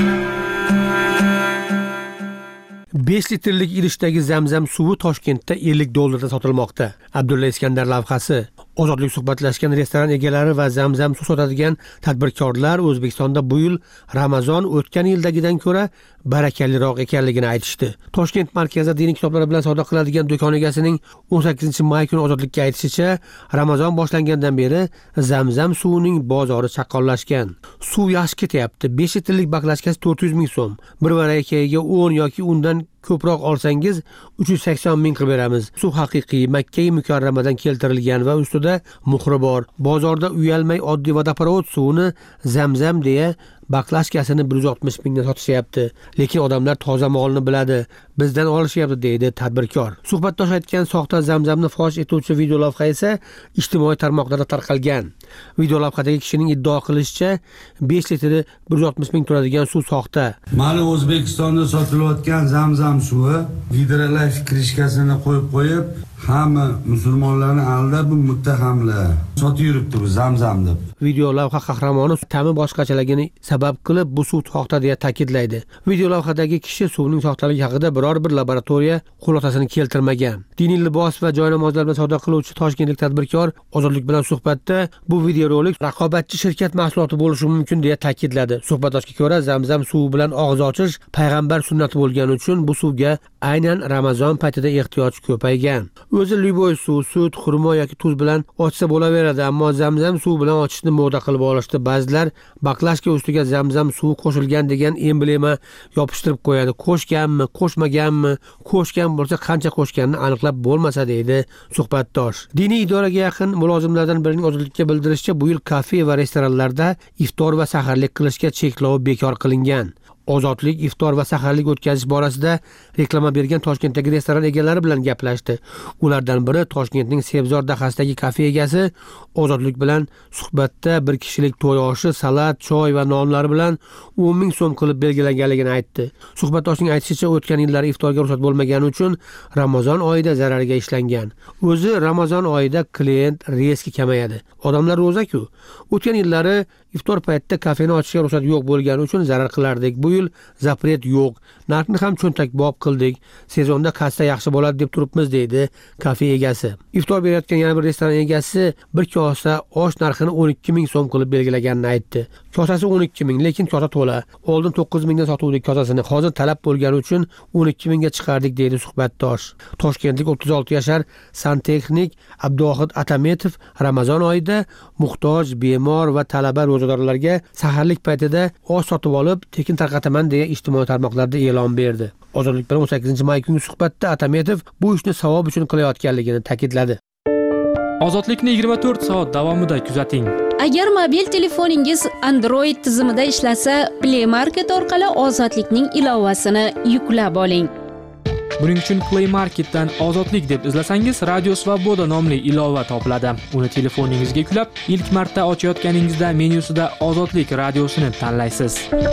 5 litrlik idishdagi Zamzam suvi Toshkentda $50 sotilmoqda. Abdulla Iskandar lavhasi. Ozodlik suhbatlashgan restoran egalari va Zamzam suv sotadigan tadbirkorlar O'zbekistonda bu yil Ramazon o'tgan yildagidan ko'ra barakaliroq ekanligini aytishdi. Toshkent markazida diniy kitoblar bilan savdo qiladigan do'kon egasining 18-may kuni ozodlikka aytishicha, Ramazon boshlangandan beri Zamzam suvining bozori chaqqonlashgan. Suv yaxshi ketyapti. 5 litrlik baklashkasi 400 ming so'm. Bir varakayiga 10 yoki undan ko'proq olsangiz 380 ming qilib beramiz. Suv haqiqiy Makka-i Mukarramadan keltirilgan va ustida muhri bor. Bozorda uyalmay oddiy vodoprovod suvini Zamzam deya baklashkasini 160 mingdan sotishyapti. Lekin odamlar toza molni biladi. Bizdan olishyapti deydi tadbirkor. Suhbatdosh aytgan soxta Zamzamni fosh etuvchi video lavha esa ijtimoiy tarmoqlarda tarqalgan. Video lavhadagi kishining iddao qilishicha 5 litri 160 ming turadigan suv soxta. Mana O'zbekistonda sotilayotgan Zamzam suvi gidrolash krishkasini qo'yib hamma musulmonlarni aldab muttahamlar sotib yuribdi bu Zamzam deb. Video lavha qahramoni ta'mi boshqachaligini sabab qilib bu suv soxta deya ta'kidlaydi. Video lavhadagi kishi suvning soxtaligi haqida biror bir laboratoriya xulosasini keltirmagan. Diniy libos va joy namozlar bilan savdo qiluvchi toshkentlik tadbirkor Ozodlik bilan suhbatda bu videorolik raqobatchi shirkat mahsuloti bo'lishi mumkin deya ta'kidladi. Suhbatdoshga ko'ra Zamzam suvi bilan og'iz ochish payg'ambar sunnati bo'lgani uchun bu suvga aynan Ramazon paytida ehtiyoj ko'paygan. O'zi liboy suv, sut, xurmo yoki tuz bilan ochsa bo'laveradi, ammo Zamzam suvi bilan ochishni moda qilib olishdi. Ba'zilar baklashka ustiga Zamzam suvi qo'shilgan degan emblema yopishtirib qo'yadi. Qo'shganmi, qo'shmaganmi? Qo'shgan bo'lsa qancha qo'shganini aniqlab bo'lmasa deydi suhbatdosh. Diniy idoraga yaqin mulozimlardan birining Ozodlikka bildirishicha, bu yil kafe va restoranlarda iftor va saharlik qilishga cheklov bekor qilingan. Ozodlik iftor va saharlik o'tkazish borasida reklama bergan Toshkentdagi restoran egalari bilan gaplashdi. Ulardan biri Toshkentning Sebzor dahasidagi kafe egasi Ozodlik bilan suhbatda bir kishilik to'y oshi, salat, choy va nonlar bilan 10 ming so'm qilib belgilanganligini aytdi. Suhbatdoshning aytishicha, o'tgan yillari iftorga ruxsat bo'lmagani uchun Ramazon oyida zararga ishlangan. O'zi Ramazon oyida klient reski kamayadi. Odamlar ro'za-ku. O'tgan yillari iftor paytida kafeni ochishga ruxsat yo'q bo'lgani uchun zarar qilardik. Bu yil zapret yo'q. Narxni ham cho'ntakbob qildik. Sezonda kassa yaxshi bo'ladi deb turibmiz deydi kafe egasi. Iftor berayotgan yana bir restoran egasi bir kosa osh narxini 12 ming so'm qilib belgilaganini aytdi. Kosasi 12 ming, lekin kosa to'la. Oldin 9 mingdan sotuvdik kosasini. Hozir talab bo'lgani uchun 12 mingga chiqardik deydi suhbatdosh. Toshkentlik 36 yashar santexnik Abduvohid Atametov Ramazon oyida muhtoj, bemor va talaba ro'zadorlarga saharlik paytida osh sotib olib, tekin tarqataman deya ijtimoiy tarmoqlarda e'lon berdi. Ozodlik bilan 18-may kungi suhbatda Atametov bu ishni savob uchun qilayotganligini ta'kidladi. Ozodlikni 24 soat davomida kuzating. Agar mobil telefoningiz Android tizimida ishlasa, Play Market orqali Ozodlikning ilovasini yuklab oling. Buning uchun Play Marketdan Ozodlik deb izlasangiz, Radio Svoboda nomli ilova topiladi. Uni telefoningizga yuklab, ilk marta ochayotganingizda menyusida Ozodlik radiosini tanlaysiz.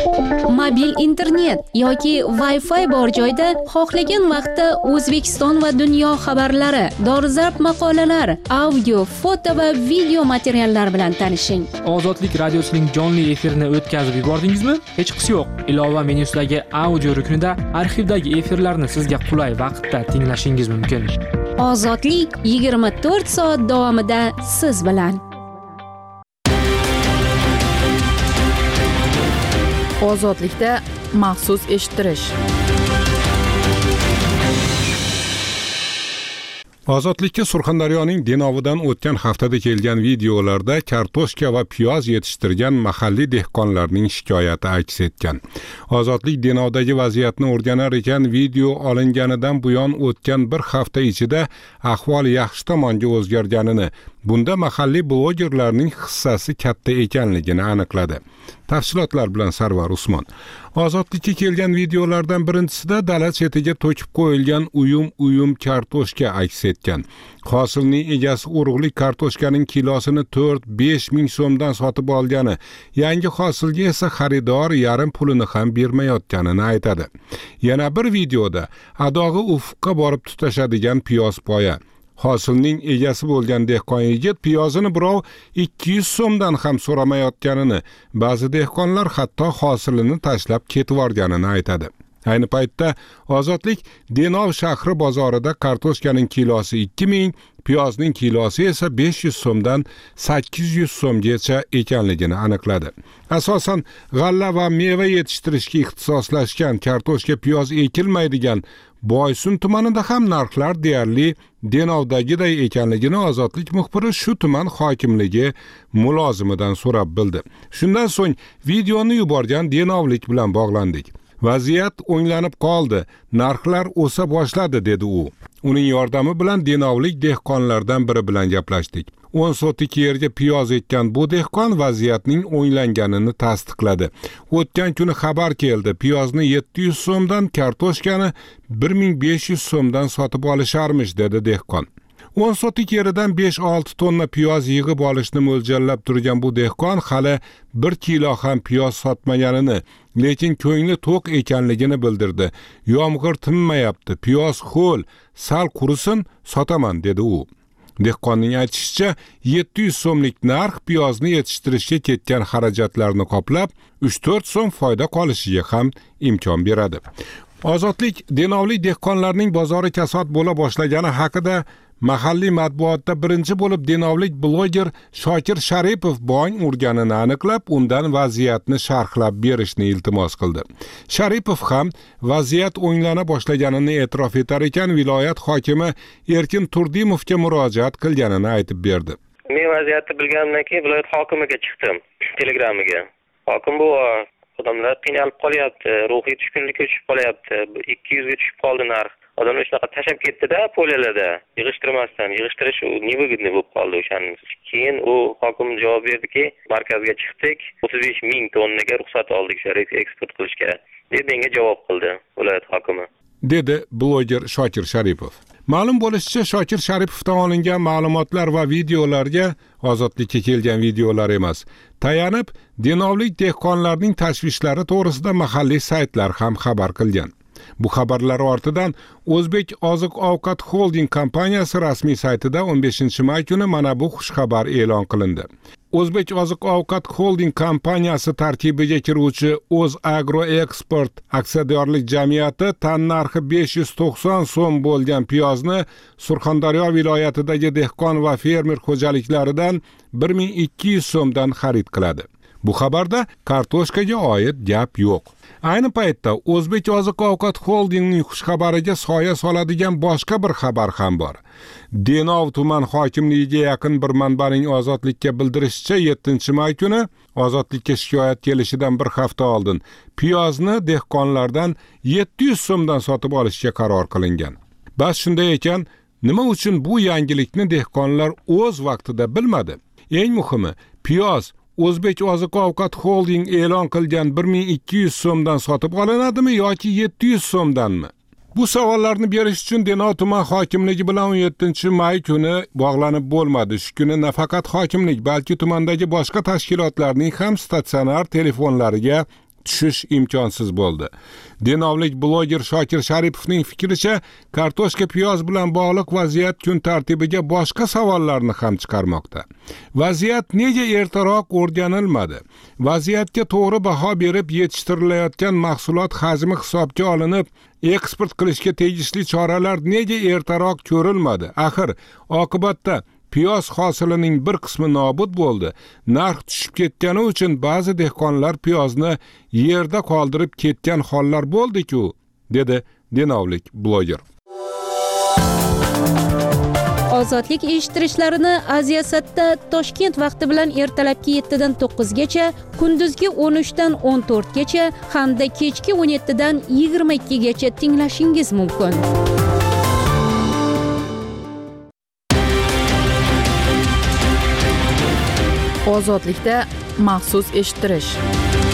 Mobil internet yoki Wi-Fi bor joyda xohlagan vaqtda O'zbekiston va dunyo xabarlari, dolzarb maqolalar, audio, foto va video materiallar bilan tanishing. Ozodlik radiosining jonli efirini o'tkazib yubordingizmi? Hech qisi yo'q. Ilova menyusidagi audio ruknida arxivdagi efirlarni sizga qulay vaqtda tinglashingiz mumkin. Ozodlik 24 soat davomida siz bilan. Ozodlikda maxsus eshittirish. Ozodlikka Surxondaryoning Denovidan o'tgan haftada kelgan videolarda kartoshka va piyoz yetishtirgan mahalliy dehqonlarning shikoyati aks etgan. Ozodlik Denovdagi vaziyatni o'rganar ekan, video olinganidan buyon o'tgan bir hafta ichida ahvol yaxshi tomonga o'zgarganini, bunda mahalliy blogerlarning hissasi katta ekanligini aniqladi. Tafsilotlar bilan Sarvar Usmon. Ozodlikka kelgan videolardan birinchisida dala chetiga to'kib qo'yilgan uyum kartoshka aks etgan. Hosilning egasi urug'lik kartoshkaning kilosini 4-5 ming so'mdan sotib olgani, yangi hosilga esa xaridor yarim pulini ham bermayotganini aytadi. Yana bir videoda adog'i ufqqa borib tutashadigan piyoz poya. Hosilning egasi bo'lgan dehqon yigit piyozini birov 200 so'mdan ham so'ramayotganini, ba'zi dehqonlar hatto hosilini tashlab ketib yorganini aytadi. Ayni paytda Ozodlik Denov shahri bozorida kartoshkaning kilosi 2000, piyozning kilosi esa 500 so'mdan 800 so'mgacha ekanligini aniqladi. Asosan g'alla va meva yetishtirishga ixtisoslashgan kartoshka piyoz ekilmaydigan Boysun tumanida ham narxlar deyarli Denovdagiday ekanligini Ozodlik muxbiri shu tuman hokimligi mulozimidan so'rab bildi. Shundan so'ng videoni yuborgan Denovlik bilan bog'landik. Vaziyat o'nglanib qoldi, narxlar o'sa boshladi dedi u. Uning yordami bilan Denovlik dehqonlardan biri bilan gaplashdik. 10 sotik yerga piyoz ekkan bu dehqon vaziyatning o'nglanganini tasdiqladi. O'tgan kuni xabar keldi, piyozni 700 so'mdan, kartoshkani 1500 so'mdan sotib olisharmish dedi dehqon. 10 sotik yeridan 5-6 tonna piyoz yig'ib olishni mo'ljallab turgan bu dehqon hali 1 kilo ham piyoz sotmaganini, lekin ko'ngli to'q ekanligini bildirdi. Yomg'ir tinmayapti, piyoz ho'l, sal qurisin sotaman dedi u. Dehqonning aytishicha, 700 so'mlik narx piyozni yetishtirishga ketgan xarajatlarni qoplab, 3-4 so'm foyda qolishiga ham imkon beradi. Ozodlik Denovlik dehqonlarning bozori kasod bo'la boshlagani haqida mahalliy matbuotda birinchi bo'lib Denovlik bloger Shokir Sharipov bong urganini aniqlab, undan vaziyatni sharhlab berishni iltimos qildi. Sharipov ham vaziyat o'nglana boshlaganini e'tirof etar ekan, viloyat hokimi Erkin Turdimovga murojaat qilganini aytib berdi. Men vaziyatni bilganimdan keyin viloyat hokimiga chiqdim, telegramiga. Hokim bu odamlar qiynalib qolyapti, ruhiy tushkunlikka tushib qolyapti, 200 ga tushib qoldi narx. Odamlar shunaqa tashab ketdi-da polyalarda, yig'ishtirish невыгодный bo'lib qoldi o'shaning. Keyin u hokim javob berdiki, markazga chiqdik, 35 ming tonnaga ruxsat oldik eksport qilishga. deb menga javob qildi viloyat hokimi. Dedi bloger Shokir Sharipov. Ma'lum bo'lishicha, Shokir Sharipovdan olingan ma'lumotlar va videolarga ozodlikka kelgan videolar emas, tayanib Denovlik dehqonlarning tashvishlari to'g'risida mahalliy saytlar ham xabar qilgan. Bu xabarlar ortidan O'zbek oziq-ovqat holding kompaniyasi rasmiy saytida 15-may kuni mana bu xushxabar e'lon qilindi. O'zbek oziq-ovqat holding kompaniyasi tarkibiga kiruvchi O'zagro Export aksiyadorlik jamiyati tan narxi 590 so'm bo'lgan piyozni Surxondaryo viloyatidagi dehqon va fermer xo'jaliklaridan 1200 so'mdan xarid qiladi. Bu xabarda kartoshkaga oid gap yo'q. Ayni paytda O'zbek oziq-ovqat holdingning xushxabariga soya soladigan boshqa bir xabar ham bor. Denov tuman hokimligiga yaqin bir manbaning ozodlikka bildirishicha 7-may kuni ozodlikka shikoyat kelishidan bir hafta oldin piyozni dehqonlardan 700 so'mdan sotib olishga qaror qilingan. Bas shunday ekan, nima uchun bu yangilikni dehqonlar o'z vaqtida bilmadi? Eng muhimi, piyoz O'zbek oziq-ovqat holding e'lon qilgan 1200 so'mdan sotib olinadimi yoki 700 so'mdanmi? Bu savollarni berish uchun Denov tuman hokimligi bilan 17-may kuni bog'lanib bo'lmadi. Shu kuni nafaqat hokimlik, balki tumandagi boshqa tashkilotlarning ham statsionar telefonlariga tushish imkonsiz bo'ldi. Denovlik bloger Shokir Sharipovning fikricha, kartoshka piyoz bilan bog'liq vaziyat kun tartibiga boshqa savollarni ham chiqarmoqda. Vaziyat nega ertaroq o'rganilmadi? Vaziyatga to'g'ri baho berib yetishtirilayotgan mahsulot hajmi hisobga olinib, eksport qilishga tegishli choralar nega ertaroq ko'rilmadi? Axir oqibatda piyoz hosilining bir qismi nobud bo'ldi. Narx tushib ketgani uchun ba'zi dehqonlar piyozni yerda qoldirib ketgan hollar bo'ldi-ku, dedi Denovlik bloger. Ozodlik eshittirishlarini Aziyasatda Toshkent vaqti bilan ertalabki 7 dan 9 gacha, kunduzgi 13 dan 14 gacha hamda kechki 17 dan 22 gacha tinglashingiz mumkin. Ozodlikda maxsus eshittirish.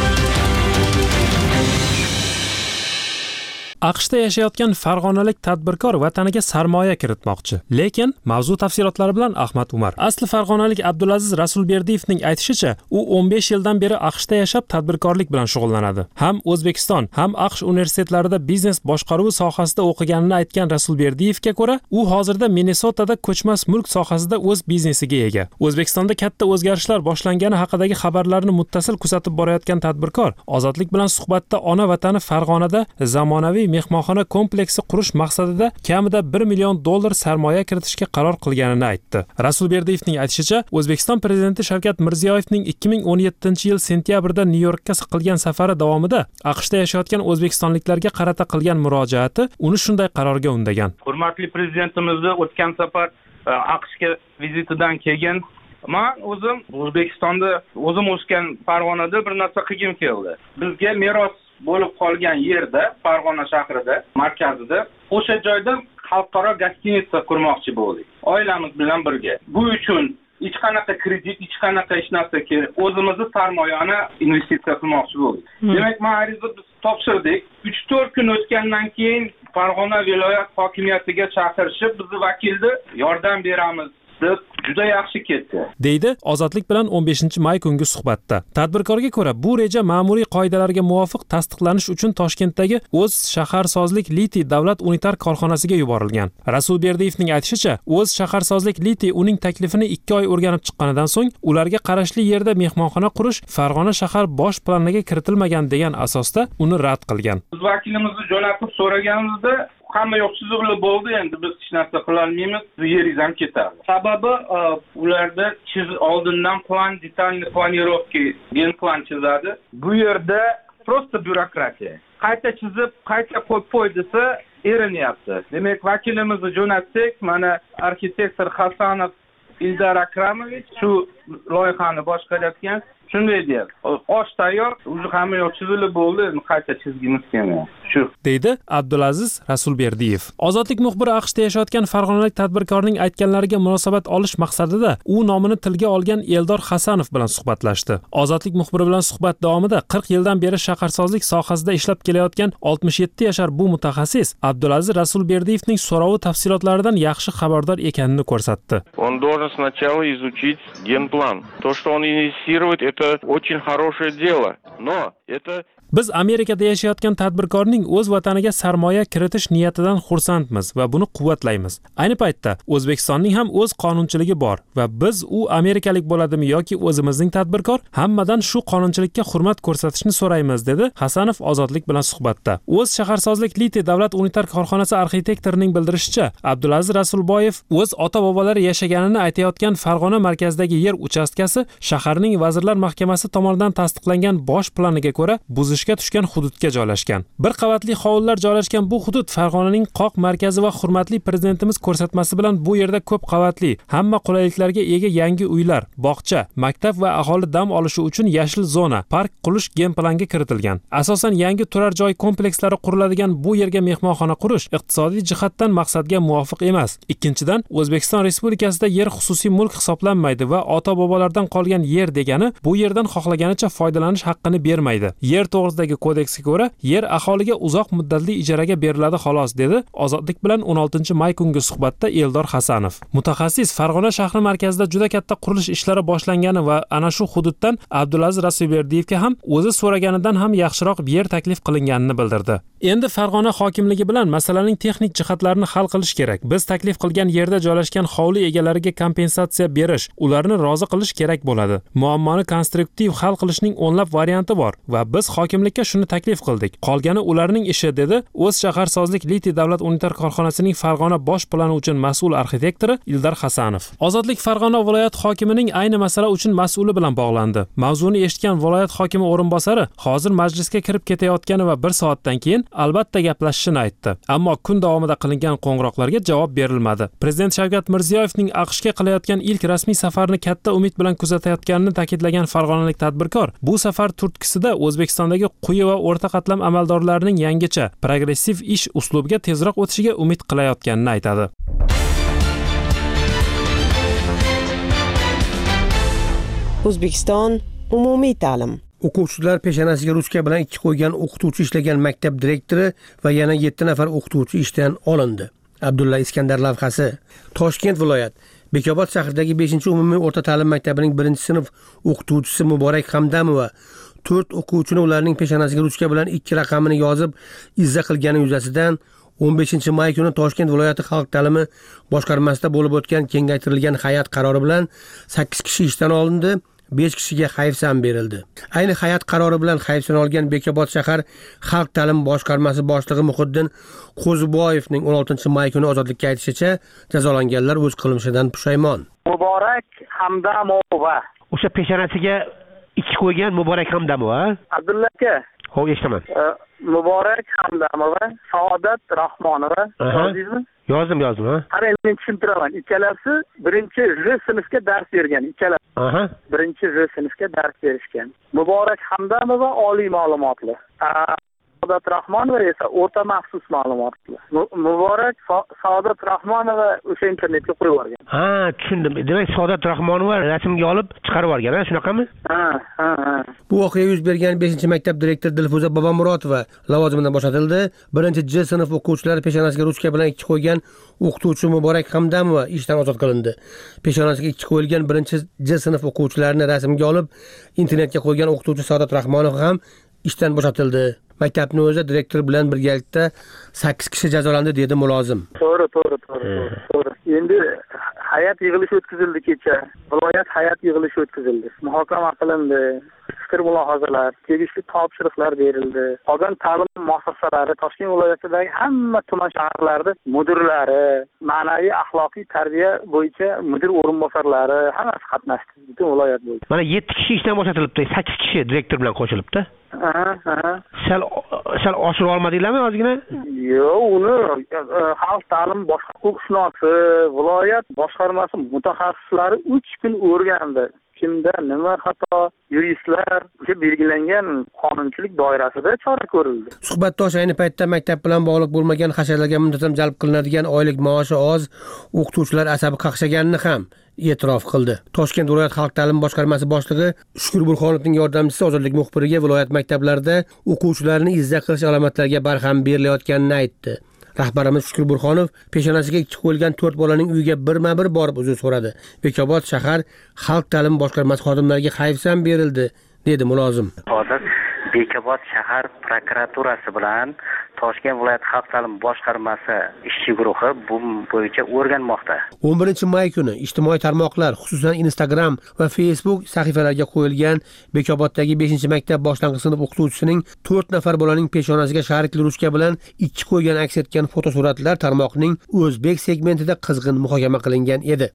AQShda yashayotgan farg'onalik tadbirkor vataniga sarmoya kiritmoqchi. Lekin mavzu tafsilotlari bilan Ahmad Umar. Asli farg'onalik Abdulaziz Rasulberdiyevning aytishicha, u 15 yildan beri AQShda yashab tadbirkorlik bilan shug'ullanadi. Ham O'zbekiston, ham AQSh universitetlarida biznes boshqaruvi sohasida o'qiganini aytgan Rasulberdiyevga ko'ra, u hozirda Minnesotada ko'chmas mulk sohasida o'z biznesiga ega. O'zbekistonda katta o'zgarishlar boshlangani haqidagi xabarlarni muttasil kuzatib borayotgan tadbirkor Ozodlik bilan suhbatda ona vatani Farg'onada zamonaviy mehmonxona kompleksi qurish maqsadida kamida $1 million sarmoya kiritishga qaror qilganini aytdi. Rasulberdiyevning aytishicha, O'zbekiston prezidenti Shavkat Mirziyoyevning 2017-yil sentyabrda Nyu-Yorkka qilgan safari davomida AQShda yashayotgan o'zbekistonliklarga qarata qilgan murojaati uni shunday qarorga undagan. Hurmatli prezidentimizni o'tgan safar AQShga vizitidan keyin men o'zim O'zbekistonda o'zim o'sgan Farg'onada bir narsa qilgim keldi. Bizga meros bo'lib qolgan yerda, Farg'ona shahrida, markazida, o'sha joyda xalqaro gostinitsa qurmoqchi bo'ldik. Oilamiz bilan birga. Bu uchun hech qanaqa kredit, hech qanaqa hech narsa kerak. O'zimizni sarmoyani investitsiya qilmoqchi bo'ldik. Demak, men ariza topshirdik. 3-4 kun o'tgandan keyin Farg'ona viloyat hokimiyatiga chaqirishib, bizni vakilni yordam beramiz deb juda yaxshi ketdi, deydi Ozodlik bilan 15-may kungi suhbatda. Tadbirkorga ko'ra, bu reja ma'muriy qoidalarga muvofiq tasdiqlanish uchun Toshkentdagi O'z shaharsozlik litiy davlat unitar korxonasiga yuborilgan. Rasulberdiyevning aytishicha, O'z shaharsozlik litiy uning taklifini 2 oy o'rganib chiqqanidan so'ng ularga qarashli yerda mehmonxona qurish Farg'ona shahar bosh planiga kiritilmagan degan asosda uni rad qilgan. Biz vakilimizni jo'natib so'raganimizda hamma yo'q chizig'li bo'ldi, endi biz hech narsa qila olmaymiz, yeringiz ham ketadi. Sababi ularda oldindan plan, detalniy planirovka, gen plan chizadi. Bu yerda prosta byurokratiya. Qayta chizib, qayta qo'y desa erinyapti. Demak, vakilimizni jo'natsak, mana arxitektor Hasanov Ildar Akramovich shu loyihani boshqarayotgan. Shunday deydi. Osh tayyor, o'zi hamma yo'q chizilib bo'ldi, qayta chizgimiz kelmayapti. Shu deydi Abdulaziz Rasulberdiyev. Ozodlik muxbiri AQShda yashayotgan farg'onalik tadbirkorning aytganlariga munosabat olish maqsadida u nomini tilga olgan Eldor Hasanov bilan suhbatlashdi. Ozodlik muxbiri bilan suhbat davomida 40 yildan beri shaharsozlik sohasida ishlab kelayotgan 67 yashar bu mutaxassis Abdulaziz Rasulberdiyevning so'rovi tafsilotlaridan yaxshi xabardor ekanini ko'rsatdi. Он должен сначала изучить генплан. То, что он инвестирует, это очень хорошее дело, но это Biz Amerikada yashayotgan tadbirkorning o'z vataniga sarmoya kiritish niyatidan xursandmiz va buni quvvatlaymiz. Ayni paytda O'zbekistonning ham o'z qonunchiligi bor va biz u amerikalik bo'ladimi yoki o'zimizning tadbirkor, hammadan shu qonunchilikka hurmat ko'rsatishni so'raymiz, dedi Hasanov Ozodlik bilan suhbatda. O'z shaharsozlik litiy davlat unitar korxonasi arxitektorining bildirishicha, Abdulaziz Rasulboyev o'z ota-bobolari yashaganini aytayotgan Farg'ona markazidagi yer uchastkasi shaharning Vazirlar Mahkamasi tomonidan tasdiqlangan bosh planiga ko'ra tushgan hududga joylashgan. Bir qavatli hovlilar joylashgan bu hudud Farg'onaning qoq markazi va hurmatli prezidentimiz ko'rsatmasi bilan bu yerda ko'p qavatli, hamma qulayliklarga ega yangi uylar, bog'cha, maktab va aholi dam olishi uchun yashil zona, park qurish gen planga kiritilgan. Asosan yangi turar joy komplekslari quriladigan bu yerga mehmonxona qurish iqtisodiy jihatdan maqsadga muvofiq emas. Ikkinchidan, O'zbekiston Respublikasida yer xususiy mulk hisoblanmaydi va ota-bobolardan qolgan yer degani bu yerdan xohlaganicha foydalanish haqqini bermaydi. Yer to'g'risidagi kodeksga ko'ra yer aholiga uzoq muddatli ijaraga beriladi xolos, dedi Ozodlik bilan 16-may kungi suhbatda Eldor Hasanov. Mutaxassis Farg'ona shahri markazida juda katta qurilish ishlari boshlangani va ana shu hududdan Abdulaziz Rasulberdiyevga ham o'zi so'raganidan ham yaxshiroq yer taklif qilinganini bildirdi. Endi Farg'ona hokimligi bilan masalaning texnik jihatlarini hal qilish kerak. Biz taklif qilgan yerda joylashgan hovli egalariga kompensatsiya berish, ularni rozi qilish kerak bo'ladi. Muammoni konstruktiv hal qilishning o'nlab varianti bor va biz hokimlikka shuni taklif qildik. Qolgani ularning ishi, dedi O'z shaharsozlik litiy davlat unitar korxonasining Farg'ona bosh plani uchun mas'ul arxitektori Ildar Hasanov. Ozodlik Farg'ona viloyat hokimining ayni masala uchun mas'uli bilan bog'landi. Mavzuni eshitgan viloyat hokimi o'rinbosari hozir majlisga kirib ketayotgani va 1 soatdan keyin albatta gaplashishini aytdi. Ammo kun davomida qilingan qo'ng'iroqlarga javob berilmadi. Prezident Shavkat Mirziyoyevning AQShga qilayotgan ilk rasmiy safarini katta umid bilan kuzatayotganini ta'kidlagan farg'onalik tadbirkor, bu safar turtkisida O'zbekistondagi quyi va o'rta qatlam amaldorlarining yangicha, progressiv ish uslubiga tezroq o'tishiga umid qilayotganini aytadi. O'zbekiston umumiy ta'lim. O'quvchilar peshonasiga ruchka bilan 2 qo'ygan o'qituvchi ishlagan maktab direktori va yana 7 nafar o'qituvchi ishdan olindi. Abdulla Iskandar lavhasi. Toshkent viloyat Bekobod shahridagi 5-umumiy o'rta ta'lim maktabining 1-sinf o'qituvchisi Muborak Hamdamova 4 o'quvchini ularning peshonasiga ruchka bilan 2 raqamini yozib izza qilgani yuzasidan 15 may kuni Toshkent viloyati xalq ta'limi boshqarmasida bo'lib o'tgan kengaytirilgan hay'at qarori bilan 8 kishi ishdan olindi, 5 kishiga hayfsan berildi. Ayni hay'at qarori bilan hayfsan olgan Bekobod shahar xalq ta'limi boshqarmasi boshlig'i Muhiddin Qo'ziboyevning 16 may kuni ozodlikka aytishicha, jazolanganlar o'z qilmishidan pushaymon. Muborak Hamdamova. O'sha peshonasiga 2 qo'ygan Muborak Hamdamova. Abdulla aka. Xo'p, eshitaman. Muborak Hamdamova, Saodat Rahmonova. Yozdingizmi? Yozdim, ha. Qarang, men tushuntiraman. Ikkalasi 1-J sinfga dars bergan, ikkalasi. 1-J sinfga dars berishgan. Muborak Hamdamova oliy ma'lumotli. Saodat Rahmonova esa o'rta maxsus ma'lumotli. Muborak Saodat Rahmonova o'sha internetga qo'yib yuborgan. Ha, tushundim. Demak, Saodat Rahmonova rasmga olib chiqarib yuborgan, shunaqami? Ha. Bu voqea yuz bergan 5-maktab direktori Dilfuza Bobomurotova lavozimidan bo'shatildi. 1-J sinf o'quvchilari peshonasiga ruchka bilan 2 qo'ygan o'qituvchi Muborak Hamdamova ishdan ozod qilindi. Peshonasiga 2 qo'yilgan 1-J sinf o'quvchilarini rasmga olib internetga qo'ygan o'qituvchi Saodat Rahmonov ham ishdan bo'shatildi. Maktabning o'zi direktor bilan birgalikda 8 kishi jazolandi dedi mulozim. To'g'ri. Endi hay'at yig'ilishi o'tkazildi kecha. Viloyat hay'at yig'ilishi o'tkazildi. Muhokama qilindi. Fikr mulohazalar, tegishli topshiriqlar berildi. Qolgan ta'lim muassasalari Toshkent viloyatidagi hamma tuman shaharlarda mudirlari, ma'naviy axloqiy tarbiya bo'yicha mudir o'rinbosarlari hammasi qatnashdi butun viloyat bo'yicha. Mana 7 kishi ishdan bo'shatilibdi, 8 kishi direktor bilan qo'shilibdi. Sal oshirib olmadinglarmi ozgina? Yo'q, uni xalq ta'limi boshqa huquqshunosi, viloyat boshqarmasi mutaxassislari 3 kun o'rgandi. Kimda nima xato, yuristlar o'sha belgilangan qonunchilik doirasida chora ko'rildi. Suhbatdosh ayni paytda maktab bilan bog'liq bo'lmagan hasharlarga muntazam jalb qilinadigan oylik maoshi oz, o'qituvchilar asabi qaqshaganini ham e'tirof qildi. Toshkent viloyat xalq ta'limi boshqarmasi boshlig'i Shukur Burxonovning yordamchisi ozodlik muxbiriga viloyat maktablarida o'quvchilarni izza qilish alomatlariga barham berilayotganini aytdi. Rahbarimiz Shukur Burxonov peshonasiga 2 qo'yilgan 4 bolaning uyiga birma-bir borib uzr so'radi. Bekobod shahar xalq ta'limi boshqarmasi xodimlariga hayfsan berildi, dedi mulozim. Hozir Bekobod shahar prokuraturasi bilan Toshkent viloyat xalq ta'limi boshqarmasi ishchi guruhi bu bo'yicha o'rganmoqda. 11 may kuni ijtimoiy tarmoqlar, xususan Instagram va Facebook sahifalariga qo'yilgan Bekoboddagi 5-maktab boshlang'ich sinf o'qituvchisining 4 nafar bolaning peshonasiga sharikli ruchka bilan 2 qo'ygan aks etgan fotosuratlar tarmoqning o'zbek segmentida qizg'in muhokama qilingan edi.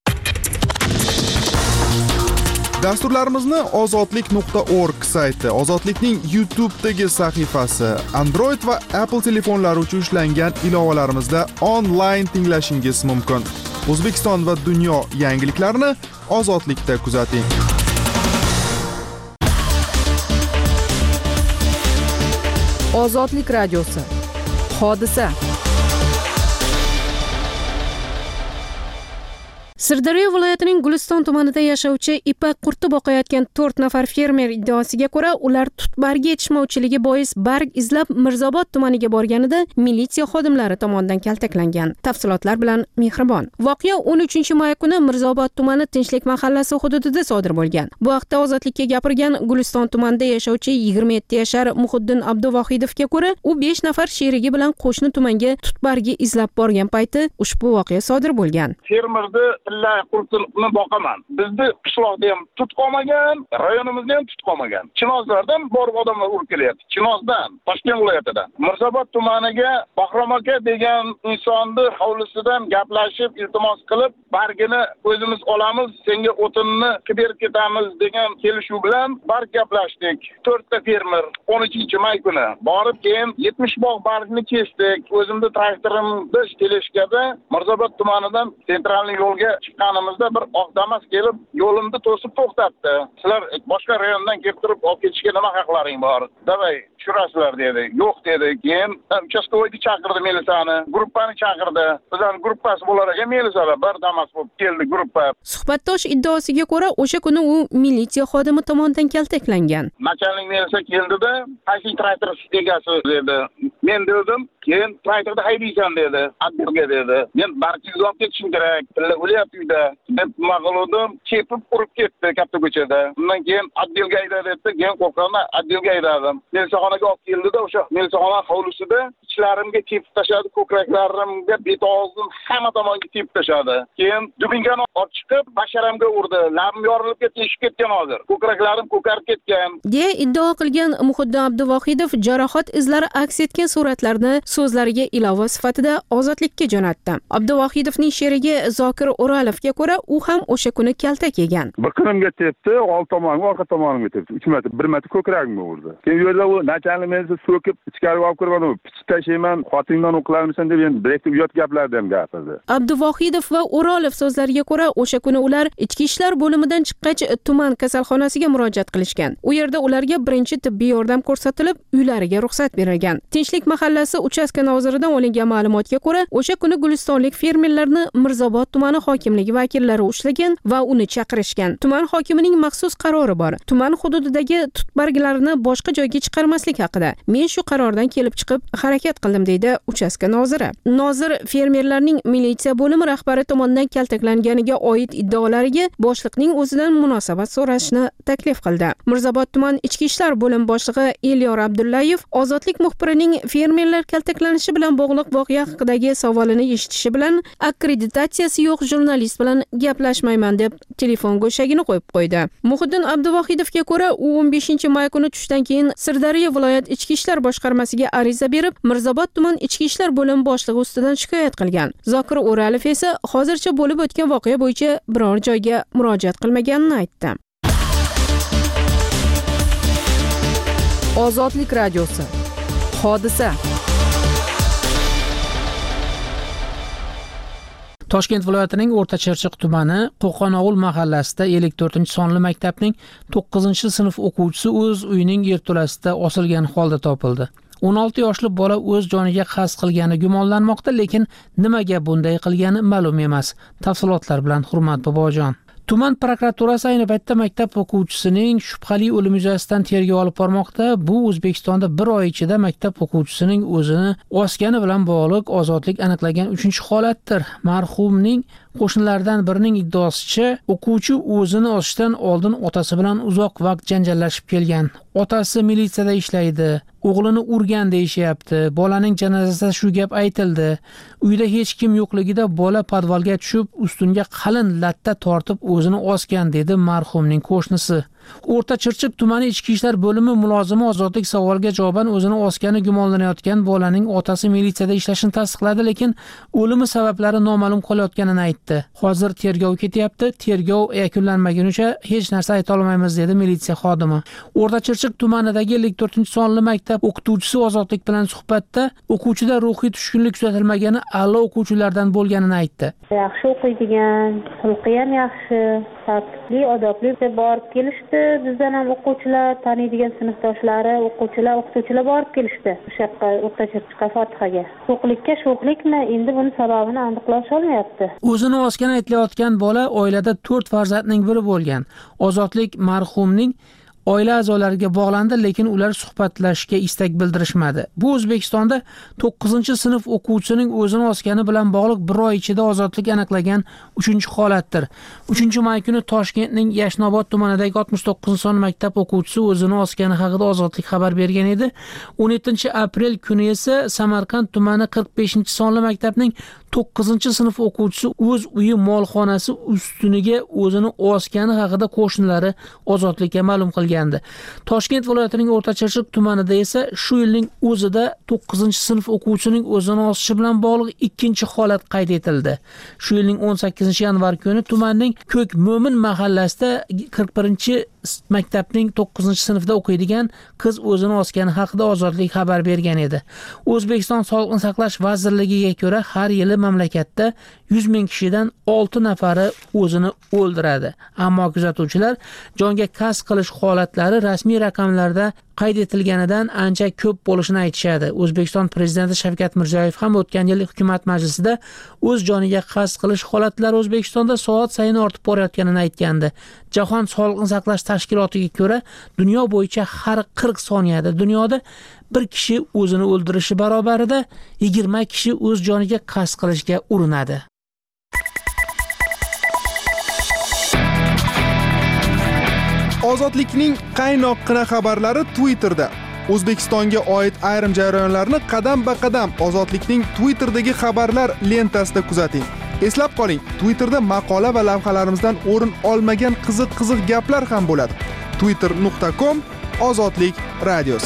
Dasturlarimizni ozodlik.org sayti, Ozodlikning YouTube'dagi sahifasi, Android va Apple telefonlari uchun ishlangan ilovalarimizda onlayn tinglashingiz mumkin. O'zbekiston va dunyo yangiliklarini Ozodlikda kuzating. Ozodlik radiosi. Hodisa. Sirdaryo viloyatining Guliston tumanida yashovchi ipak qurti boqayotgan 4 nafar fermer iddaosiga ko'ra, ular tutbargi yetishmovchiligi bois barg izlab Mirzobod tumaniga borganida militsiya xodimlari tomonidan kaltaklangan. Tafsilotlar bilan Mehribon. Voqea 13 may kuni Mirzobod tumani Tinchlik mahallasi hududida sodir bo'lgan. Bu haqda Ozodlikka gapirgan Guliston tumanida yashovchi 27 yashar Muhiddin Abduvohidovga ko'ra, u 5 nafar sherigi bilan qo'shni tumanga tutbargi izlab borgan payti ushbu voqea sodir bo'lgan. Fermerda qurtni boqaman. Bizni qishloqda ham tut qolmagan, rayonimizda ham tut qolmagan. Chinozlardan borib odamlar urib kelyapti. Chinozdan, Toshkent viloyatidan. Mirzobod tumaniga Bahrom aka degan insonni hovlisidan gaplashib, iltimos qilib, bargini o'zimiz olamiz, senga o'tinni berib ketamiz degan kelishuv bilan barg gaplashdik. 4 ta fermer 13 may kuni borib, keyin 70 bog' bargni kesdik. O'zimda traktorimda teleshkada Mirzobod tumanidan sentralniy yo'lga chiqqanimizda bir oq Damas kelib yo'limni to'sib to'xtatdi. Sizlar boshqa rayondan kelib turib olib ketishga nima haqlaring bor? Davay tushirasizlar dedi. Yo'q dedi. Keyin uchastkovoyni chaqirdi milisani, gruppani chaqirdi. Bizning gruppasi bo'lar ekan milisalar bir Damas bo'lib keldi gruppa. Suhbatdosh iddaosiga ko'ra, o'sha kuni u militsiya xodimi tomonidan kaltaklangan. Nachalnik milisa keldida, qaysi traktor egasi dedi. Men dedim, keyin traktorda haydaysan dedi. Adbilga dedi. Men barchangizni olib ketishim kerak. Tilla o'lyapti uyda. Deb nima qildim? Chepib urib ketdi katta ko'chada. Undan keyin Adbilga ayda dedi. Keyin qo'rqaman Adbilga aydadim. Milisaxonaga olib keldida, o'sha milisaxona hovlisida ichlarimga tepib tashladi, ko'kraklarimga, bet og'zim hamma tomonga tepib tashladi. Keyin dubinkani olib chiqib, basharamga urdi. Labim yorilib ketdi, eshib ketgan hozir. Ko'kraklarim ko'karib ketgan. deya iddao qilgan Muhiddin Abduvohidov jarohat izlari aks etgan suratlarni so'zlariga ilova sifatida Ozodlikka jo'natdi. Abduvohidovning sherigi Zokir O'rolovga ko'ra, u ham o'sha kuni kaltak yegan. Biqinimga tepdi, old tomonga, orqa tomonimga tepdi. 3 metr, 1 metr ko'kragimga urdi. Keyin u yerda u nachalnik meni so'kib, ichkariga olib kirib, pichib tashlayman, xotiningdan o'qilarmisan deb endi direktiv uyat gaplarni ham gapirdi. Abduvohidov va O'rolov so'zlariga ko'ra, o'sha kuni ular ichki ishlar bo'limidan chiqqach tuman kasalxonasiga murojaat qilishgan. U yerda ularga birinchi tibbiy yordam ko'rsatilib, uylariga ruxsat berilgan. Tinchlik mahallasi uchastka noziridan olingan ma'lumotga ko'ra, o'sha kuni gulistonlik fermerlarni Mirzobod tumani hokimligi vakillari ushlagan va uni chaqirishgan. Tuman hokimining maxsus qarori bor. Tuman hududidagi tutbarglarni boshqa joyga chiqarmaslik haqida. Men shu qarordan kelib chiqib harakat qildim deydi uchastka noziri. Nozir fermerlarning militsiya bo'limi rahbari tomonidan kaltaklanganiga oid iddaolariga boshliqning o'zidan munosabat so'rashni taklif qildi. Mirzobod tuman ichki ishlar bo'lim boshlig'i Elyor Abdullayev Ozodlik muxbirining fermerlar kaltaklanishi bilan bog'liq voqea haqidagi savolini eshitishi bilan akkreditatsiyasi yo'q jurnalist bilan gaplashmayman deb telefon go'shagini qo'yib qo'ydi. Muhiddin Abduvohidovga ko'ra, u 15-may kuni tushdan keyin Sirdaryo viloyat ichki ishlar boshqarmasiga ariza berib, Mirzobod tuman ichki ishlar bo'lim boshlig'i ustidan shikoyat qilgan. Zokir O'ralov esa hozircha bo'lib o'tgan voqea bo'yicha biror joyga murojaat qilmaganini aytdi. Ozodlik radiosi. Hodisa. Toshkent viloyatining O'rta Chirchiq tumani Qo'qonovul mahallasida 54-sonli maktabning 9-sinf o'quvchisi o'z uyining yerto'lasida osilgan holda topildi. 16 yoshli bola o'z joniga qasd qilgani gumonlanmoqda, lekin nimaga bunday qilgani ma'lum emas. Tafsilotlar bilan Hurmat Bobojon. Tuman prokuraturasi ayni paytda maktab o'quvchisining shubhali o'limi yuzasidan tergov olib bormoqda. Bu O'zbekistonda bir oy ichida maktab o'quvchisining o'zini osgani bilan bog'liq ozodlik aniqlagan 3-holatdir. Marhumning qo'shnilaridan birining iddaosicha, o'quvchi o'zini osishdan oldin otasi bilan uzoq vaqt janjallashib kelgan. Otasi militsiyada ishlaydi, o'g'lini urgan deyishyapti. Bolaning janozasida shu gap aytildi. Uyda hech kim yo'qligida bola podvalga tushib, ustunga qalin latta tortib o'zini osgan dedi marhumning qo'shnisi. O'rta Chirchiq tumani ichki ishlar bo'limi mulozimi Ozodlik savoliga javoban o'zini osgani gumonlanayotgan bolaning otasi militsiyada ishlashini tasdiqladi, lekin o'limi sabablari noma'lum qolayotganini aytdi. Hozir tergov ketyapti. Tergov yakunlanmagunicha hech narsa ayta olmaymiz dedi militsiya xodimi. O'rta Chirchiq tumanidagi 54-sonli maktab o'qituvchisi Ozodlik bilan suhbatda o'quvchida ruhiy tushkunlik kuzatilmagani, a'lo o'quvchilardan bo'lganini aytdi. Yaxshi o'qiydigan, xulqi ham yaxshi, tartibli, odobli deb borib kelishdi. Bizdan ham o'quvchilar, taniydigan sinfdoshlari, o'qituvchilar borib kelishdi. O'sha yoqqa O'rta Chirchiqqa Fotihaga. Sho'xlikka sho'xlikmi? Endi buni sababini aniqlash olmayapti. O'zini osgani aytilayotgan bola oilada 4 farzandning biri bo'lgan. Ozodlik marhumning oila a'zolariga bog'landi, lekin ular suhbatlashishga istak bildirishmadi. Bu O'zbekistonda 9-sinf o'quvchisining o'zini osgani bilan bog'liq bir oy ichida ozodlik aniqlagan 3-holatdir. 3-may kuni Toshkentning Yashnobod tumanidagi 69-son maktab o'quvchisi o'zini osgani haqida Ozodlik xabar bergan edi. 17-aprel kuni esa Samarqand tumani 45-sonli maktabning 9-sinf o'quvchisi o'z uyi molxonasi ustuniga o'zini osgani haqida qo'shnilari Ozodlikka ma'lum qilgandi. Toshkent viloyatining O'rta Chirchiq tumanida esa shu yilning o'zida 9-sinf o'quvchisining o'zini osishi bilan bog'liq 2-holat qayd etildi. Shu yilning 18-yanvar kuni tumanning Ko'k Mo'min mahallasida maktabning 9-sinfda o'qiydigan qiz o'zini osgani haqida Ozodlik xabar bergan edi. O'zbekiston Sog'liqni saqlash vazirligiga ko'ra, har yili mamlakatda 100 ming kishidan 6 nafari o'zini o'ldiradi. Ammo kuzatuvchilar jonga qasd qilish holatlari rasmiy raqamlarda qayd etilganidan ancha ko'p bo'lishini aytishadi. O'zbekiston prezidenti Shavkat Mirziyoyev ham o'tgan yil hukumat majlisida o'z joniga qasd qilish holatlari O'zbekistonda soat sayin ortib borayotganini aytgandi. Jahon Sog'liqni saqlash tashkilotiga ko'ra, dunyo bo'yicha har 40 soniyada dunyoda bir kishi o'zini o'ldirishi barobarida 20 kishi o'z joniga qasd qilishga urinadi. Ozodlikning qaynoqqina xabarlari Twitterda. O'zbekistonga oid ayrim jarayonlarni qadam-ba-qadam Ozodlikning Twitterdagi xabarlar lentasida kuzating. Eslab qoling, Twitterda maqola va lavhalarimizdan o'rin olmagan qiziq gaplar ham bo'ladi. twitter.com/ozodlik radiosi.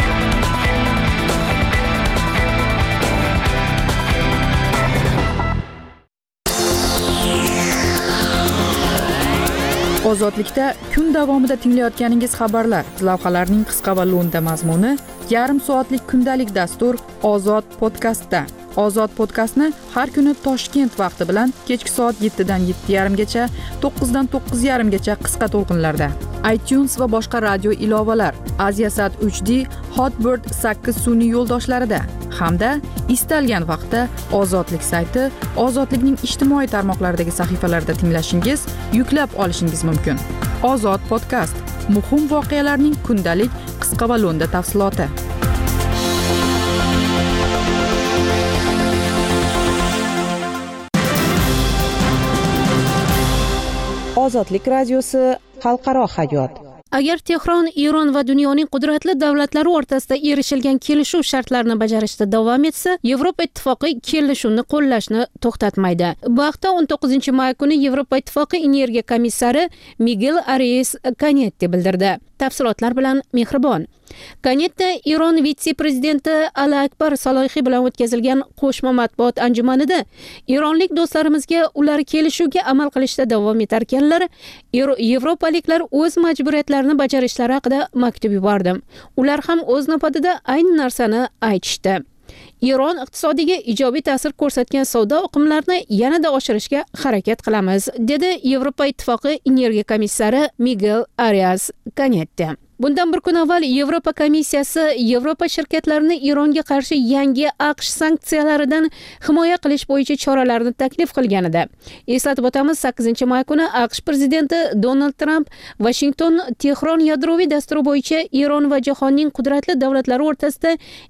Ozodlikda kun davomida tinglayotganingiz xabarlar, lavhalarning qisqa va lo'nda mazmuni, yarim soatlik kundalik dastur Ozod podkastda. Ozod podkastni har kuni Toshkent vaqti bilan kechki soat 7 dan 7:30 gacha, 9 dan 9:30 gacha qisqa to'lqinlarda. iTunes va boshqa radio ilovalar, Aziasat 3D, Hotbird 8 sun'iy yo'ldoshlarida hamda istalgan vaqtda Ozodlik sayti, Ozodlikning ijtimoiy tarmoqlaridagi sahifalarida tinglashingiz, yuklab olishingiz mumkin. Ozod podkast, muhim voqealarning kundalik qisqa va lo'nda tafsiloti. Ozodlik radiosi xalqaro hayot. Agar Tehron, Eron va dunyoning qudratli davlatlari o'rtasida erishilgan kelishuv shartlarini bajarishda davom etsa, Yevropa ittifoqi kelishuvni qo'llashni to'xtatmaydi. Bu haqda 19-may kuni Yevropa ittifoqi energiya komissari Miguel Arias Cañete bildirdi. Tafsilotlar bilan Mehribon. Cañete Eron vitse-prezidenti Ali Akbar Salohiy bilan o'tkazilgan qo'shma matbuot anjumanida eronlik do'stlarimizga ular kelishuvga amal qilishda davom etarkanlar, yevropaliklar o'z majburiyatlarini bajarishlari haqida maktub yubordim. Ular ham o'z navbatida ayni narsani aytishdi. Eron iqtisodiga ijobiy ta'sir ko'rsatgan savdo oqimlarini yanada oshirishga harakat qilamiz, dedi Yevropa ittifoqi energiya komissari Miguel Arias Cañete. Bundan bir kun avval Yevropa komissiyasi Yevropa shirkatlarini Eronga qarshi yangi AQSh sanksiyalaridan himoya qilish bo'yicha choralarni taklif qilganida. Eslatib o'tamiz, 8-may kuni AQSh prezidenti Donald Trump Washington Tehron yadroviy dasturi bo'yicha Eron va jahonning qudratli davlatlari o'rtasida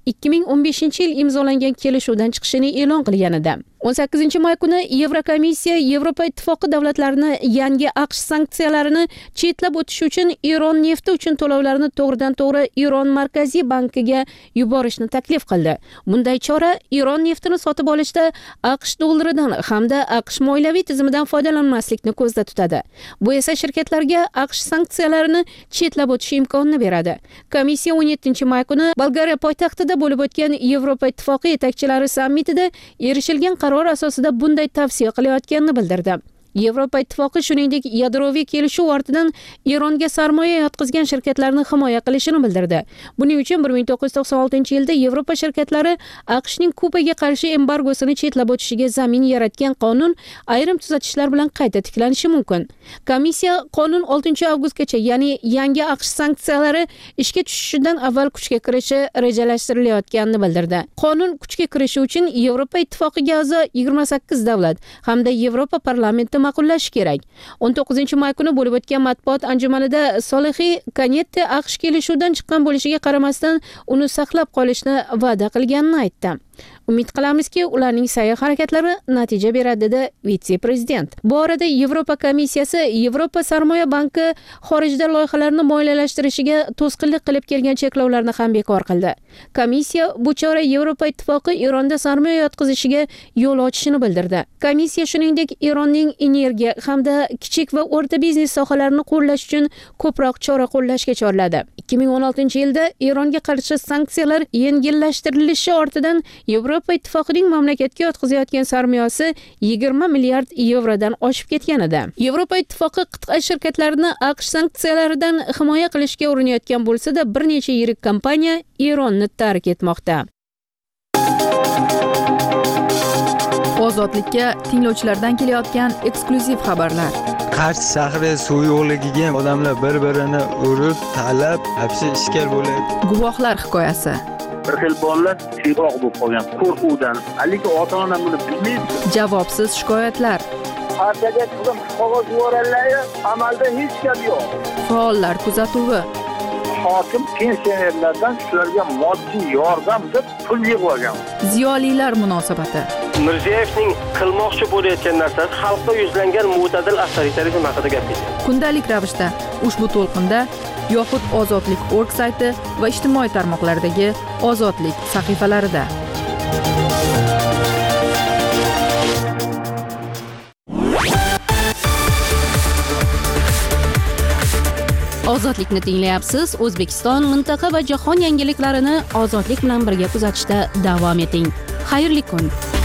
2015-yil imzolangan kelishuvdan chiqishini e'lon qilganida. 18-may kuni Yevrokomissiya Yevropa ittifoqi davlatlarini yangi AQSh sanksiyalarini chetlab o'tish uchun Eron nefti uchun to'lovlarni to'g'ridan-to'g'ri Eron markaziy bankiga yuborishni taklif qildi. Bunday chora Eron neftini sotib olishda AQSh dollaridan hamda AQSh moliyaviy tizimidan foydalanmaslikni ko'zda tutadi. Bu esa shirkatlarga AQSh sanksiyalarini chetlab o'tish imkonini beradi. Komissiya 17-may kuni Bolgariya poytaxtida bo'lib o'tgan Yevropa ittifoqi yetakchilari sammitida erishilgan qaror asosida bunday tavsiya qilayotganini bildirdi. Yevropa ittifoqi shuningdek yadroviy kelishuv ortidan Eronga sarmoya yotqizgan shirkatlarni himoya qilishini bildirdi. Buning uchun 1996-yilda Yevropa shirkatlari AQShning Kubaga qarshi embargosini chetlab o'tishiga zamin yaratgan qonun ayrim tuzatishlar bilan qayta tiklanishi mumkin. Komissiya qonun 6-avgustgacha, ya'ni yangi AQSh sanksiyalari ishga tushishidan avval kuchga kirishi rejalashtirilayotganini bildirdi. Qonun kuchga kirishi uchun Yevropa ittifoqiga a'zo 28 davlat hamda Yevropa parlamenti ma'qullashi kerak. 19-may kuni bo'lib o'tgan matbuot anjumanida Salohiy Cañete AQSh kelishuvdan chiqqan bo'lishiga qaramasdan uni saqlab qolishni va'da qilganini aytdi. Umid qilamizki, ularning sa'y-harakatlari natija beradi, dedi vitse-prezident. Bu orada Yevropa komissiyasi Yevropa sarmoya banki xorijda loyihalarni moliyalashtirishiga to'sqinlik qilib kelgan cheklovlarni ham bekor qildi. Komissiya bu chora Yevropa ittifoqi Eronda sarmoya yotqizishiga yo'l ochishini bildirdi. Komissiya shuningdek Eronning energiya hamda kichik va o'rta biznes sohalarini qo'llash uchun ko'proq chora qo'llashga chorladi. 2016-yilda Eronga qarshi sanksiyalar yengillashtirilishi ortidan Yevropa Ittifoqining mamlakatga o'tkazayotgan sarmoyasi 20 milliard yevrodan oshib ketgan edi. Yevropa Ittifoqi qit'a shirkatlarini AQSh sanksiyalaridan himoya qilishga urinayotgan bo'lsa-da, bir necha yirik kompaniya Eronni tark etmoqda. Ozodlikka tinglovchilardan kelayotgan eksklyuziv xabarlar. Qarshi shahri suv yo'qligiga odamlar bir-birini urib, talab, hapsi ishkal bo'lyapti. Guvohlar hikoyasi. Bir xil bolalar tiyroq bo'lib qolgan qo'rquvdan. Haligi ota-ona buni bilmaydi. Javobsiz shikoyatlar. Partiyaga qizim qog'oz yuborganlar, amalda hech gap yo'q. Faollar kuzatuvi. Hokim pensionerlardan shularga moddiy yordam deb pul yig'ib Ziyolilar munosabati. Mirziyevning qilmoqchi bo'layotgan narsasi xalqqa yuzlangan mo'tadil avtoritarizm haqida gapirdi. Kundalik ravishda ushbu to'lqinda yoxud Ozodlik org sayti va ijtimoiy tarmoqlardagi Ozodlik sahifalarida. Ozodlikni tinglayapsiz. O'zbekiston, mintaqa va jahon yangiliklarini ozodlik bilan birga kuzatishda davom eting. Xayrli kun.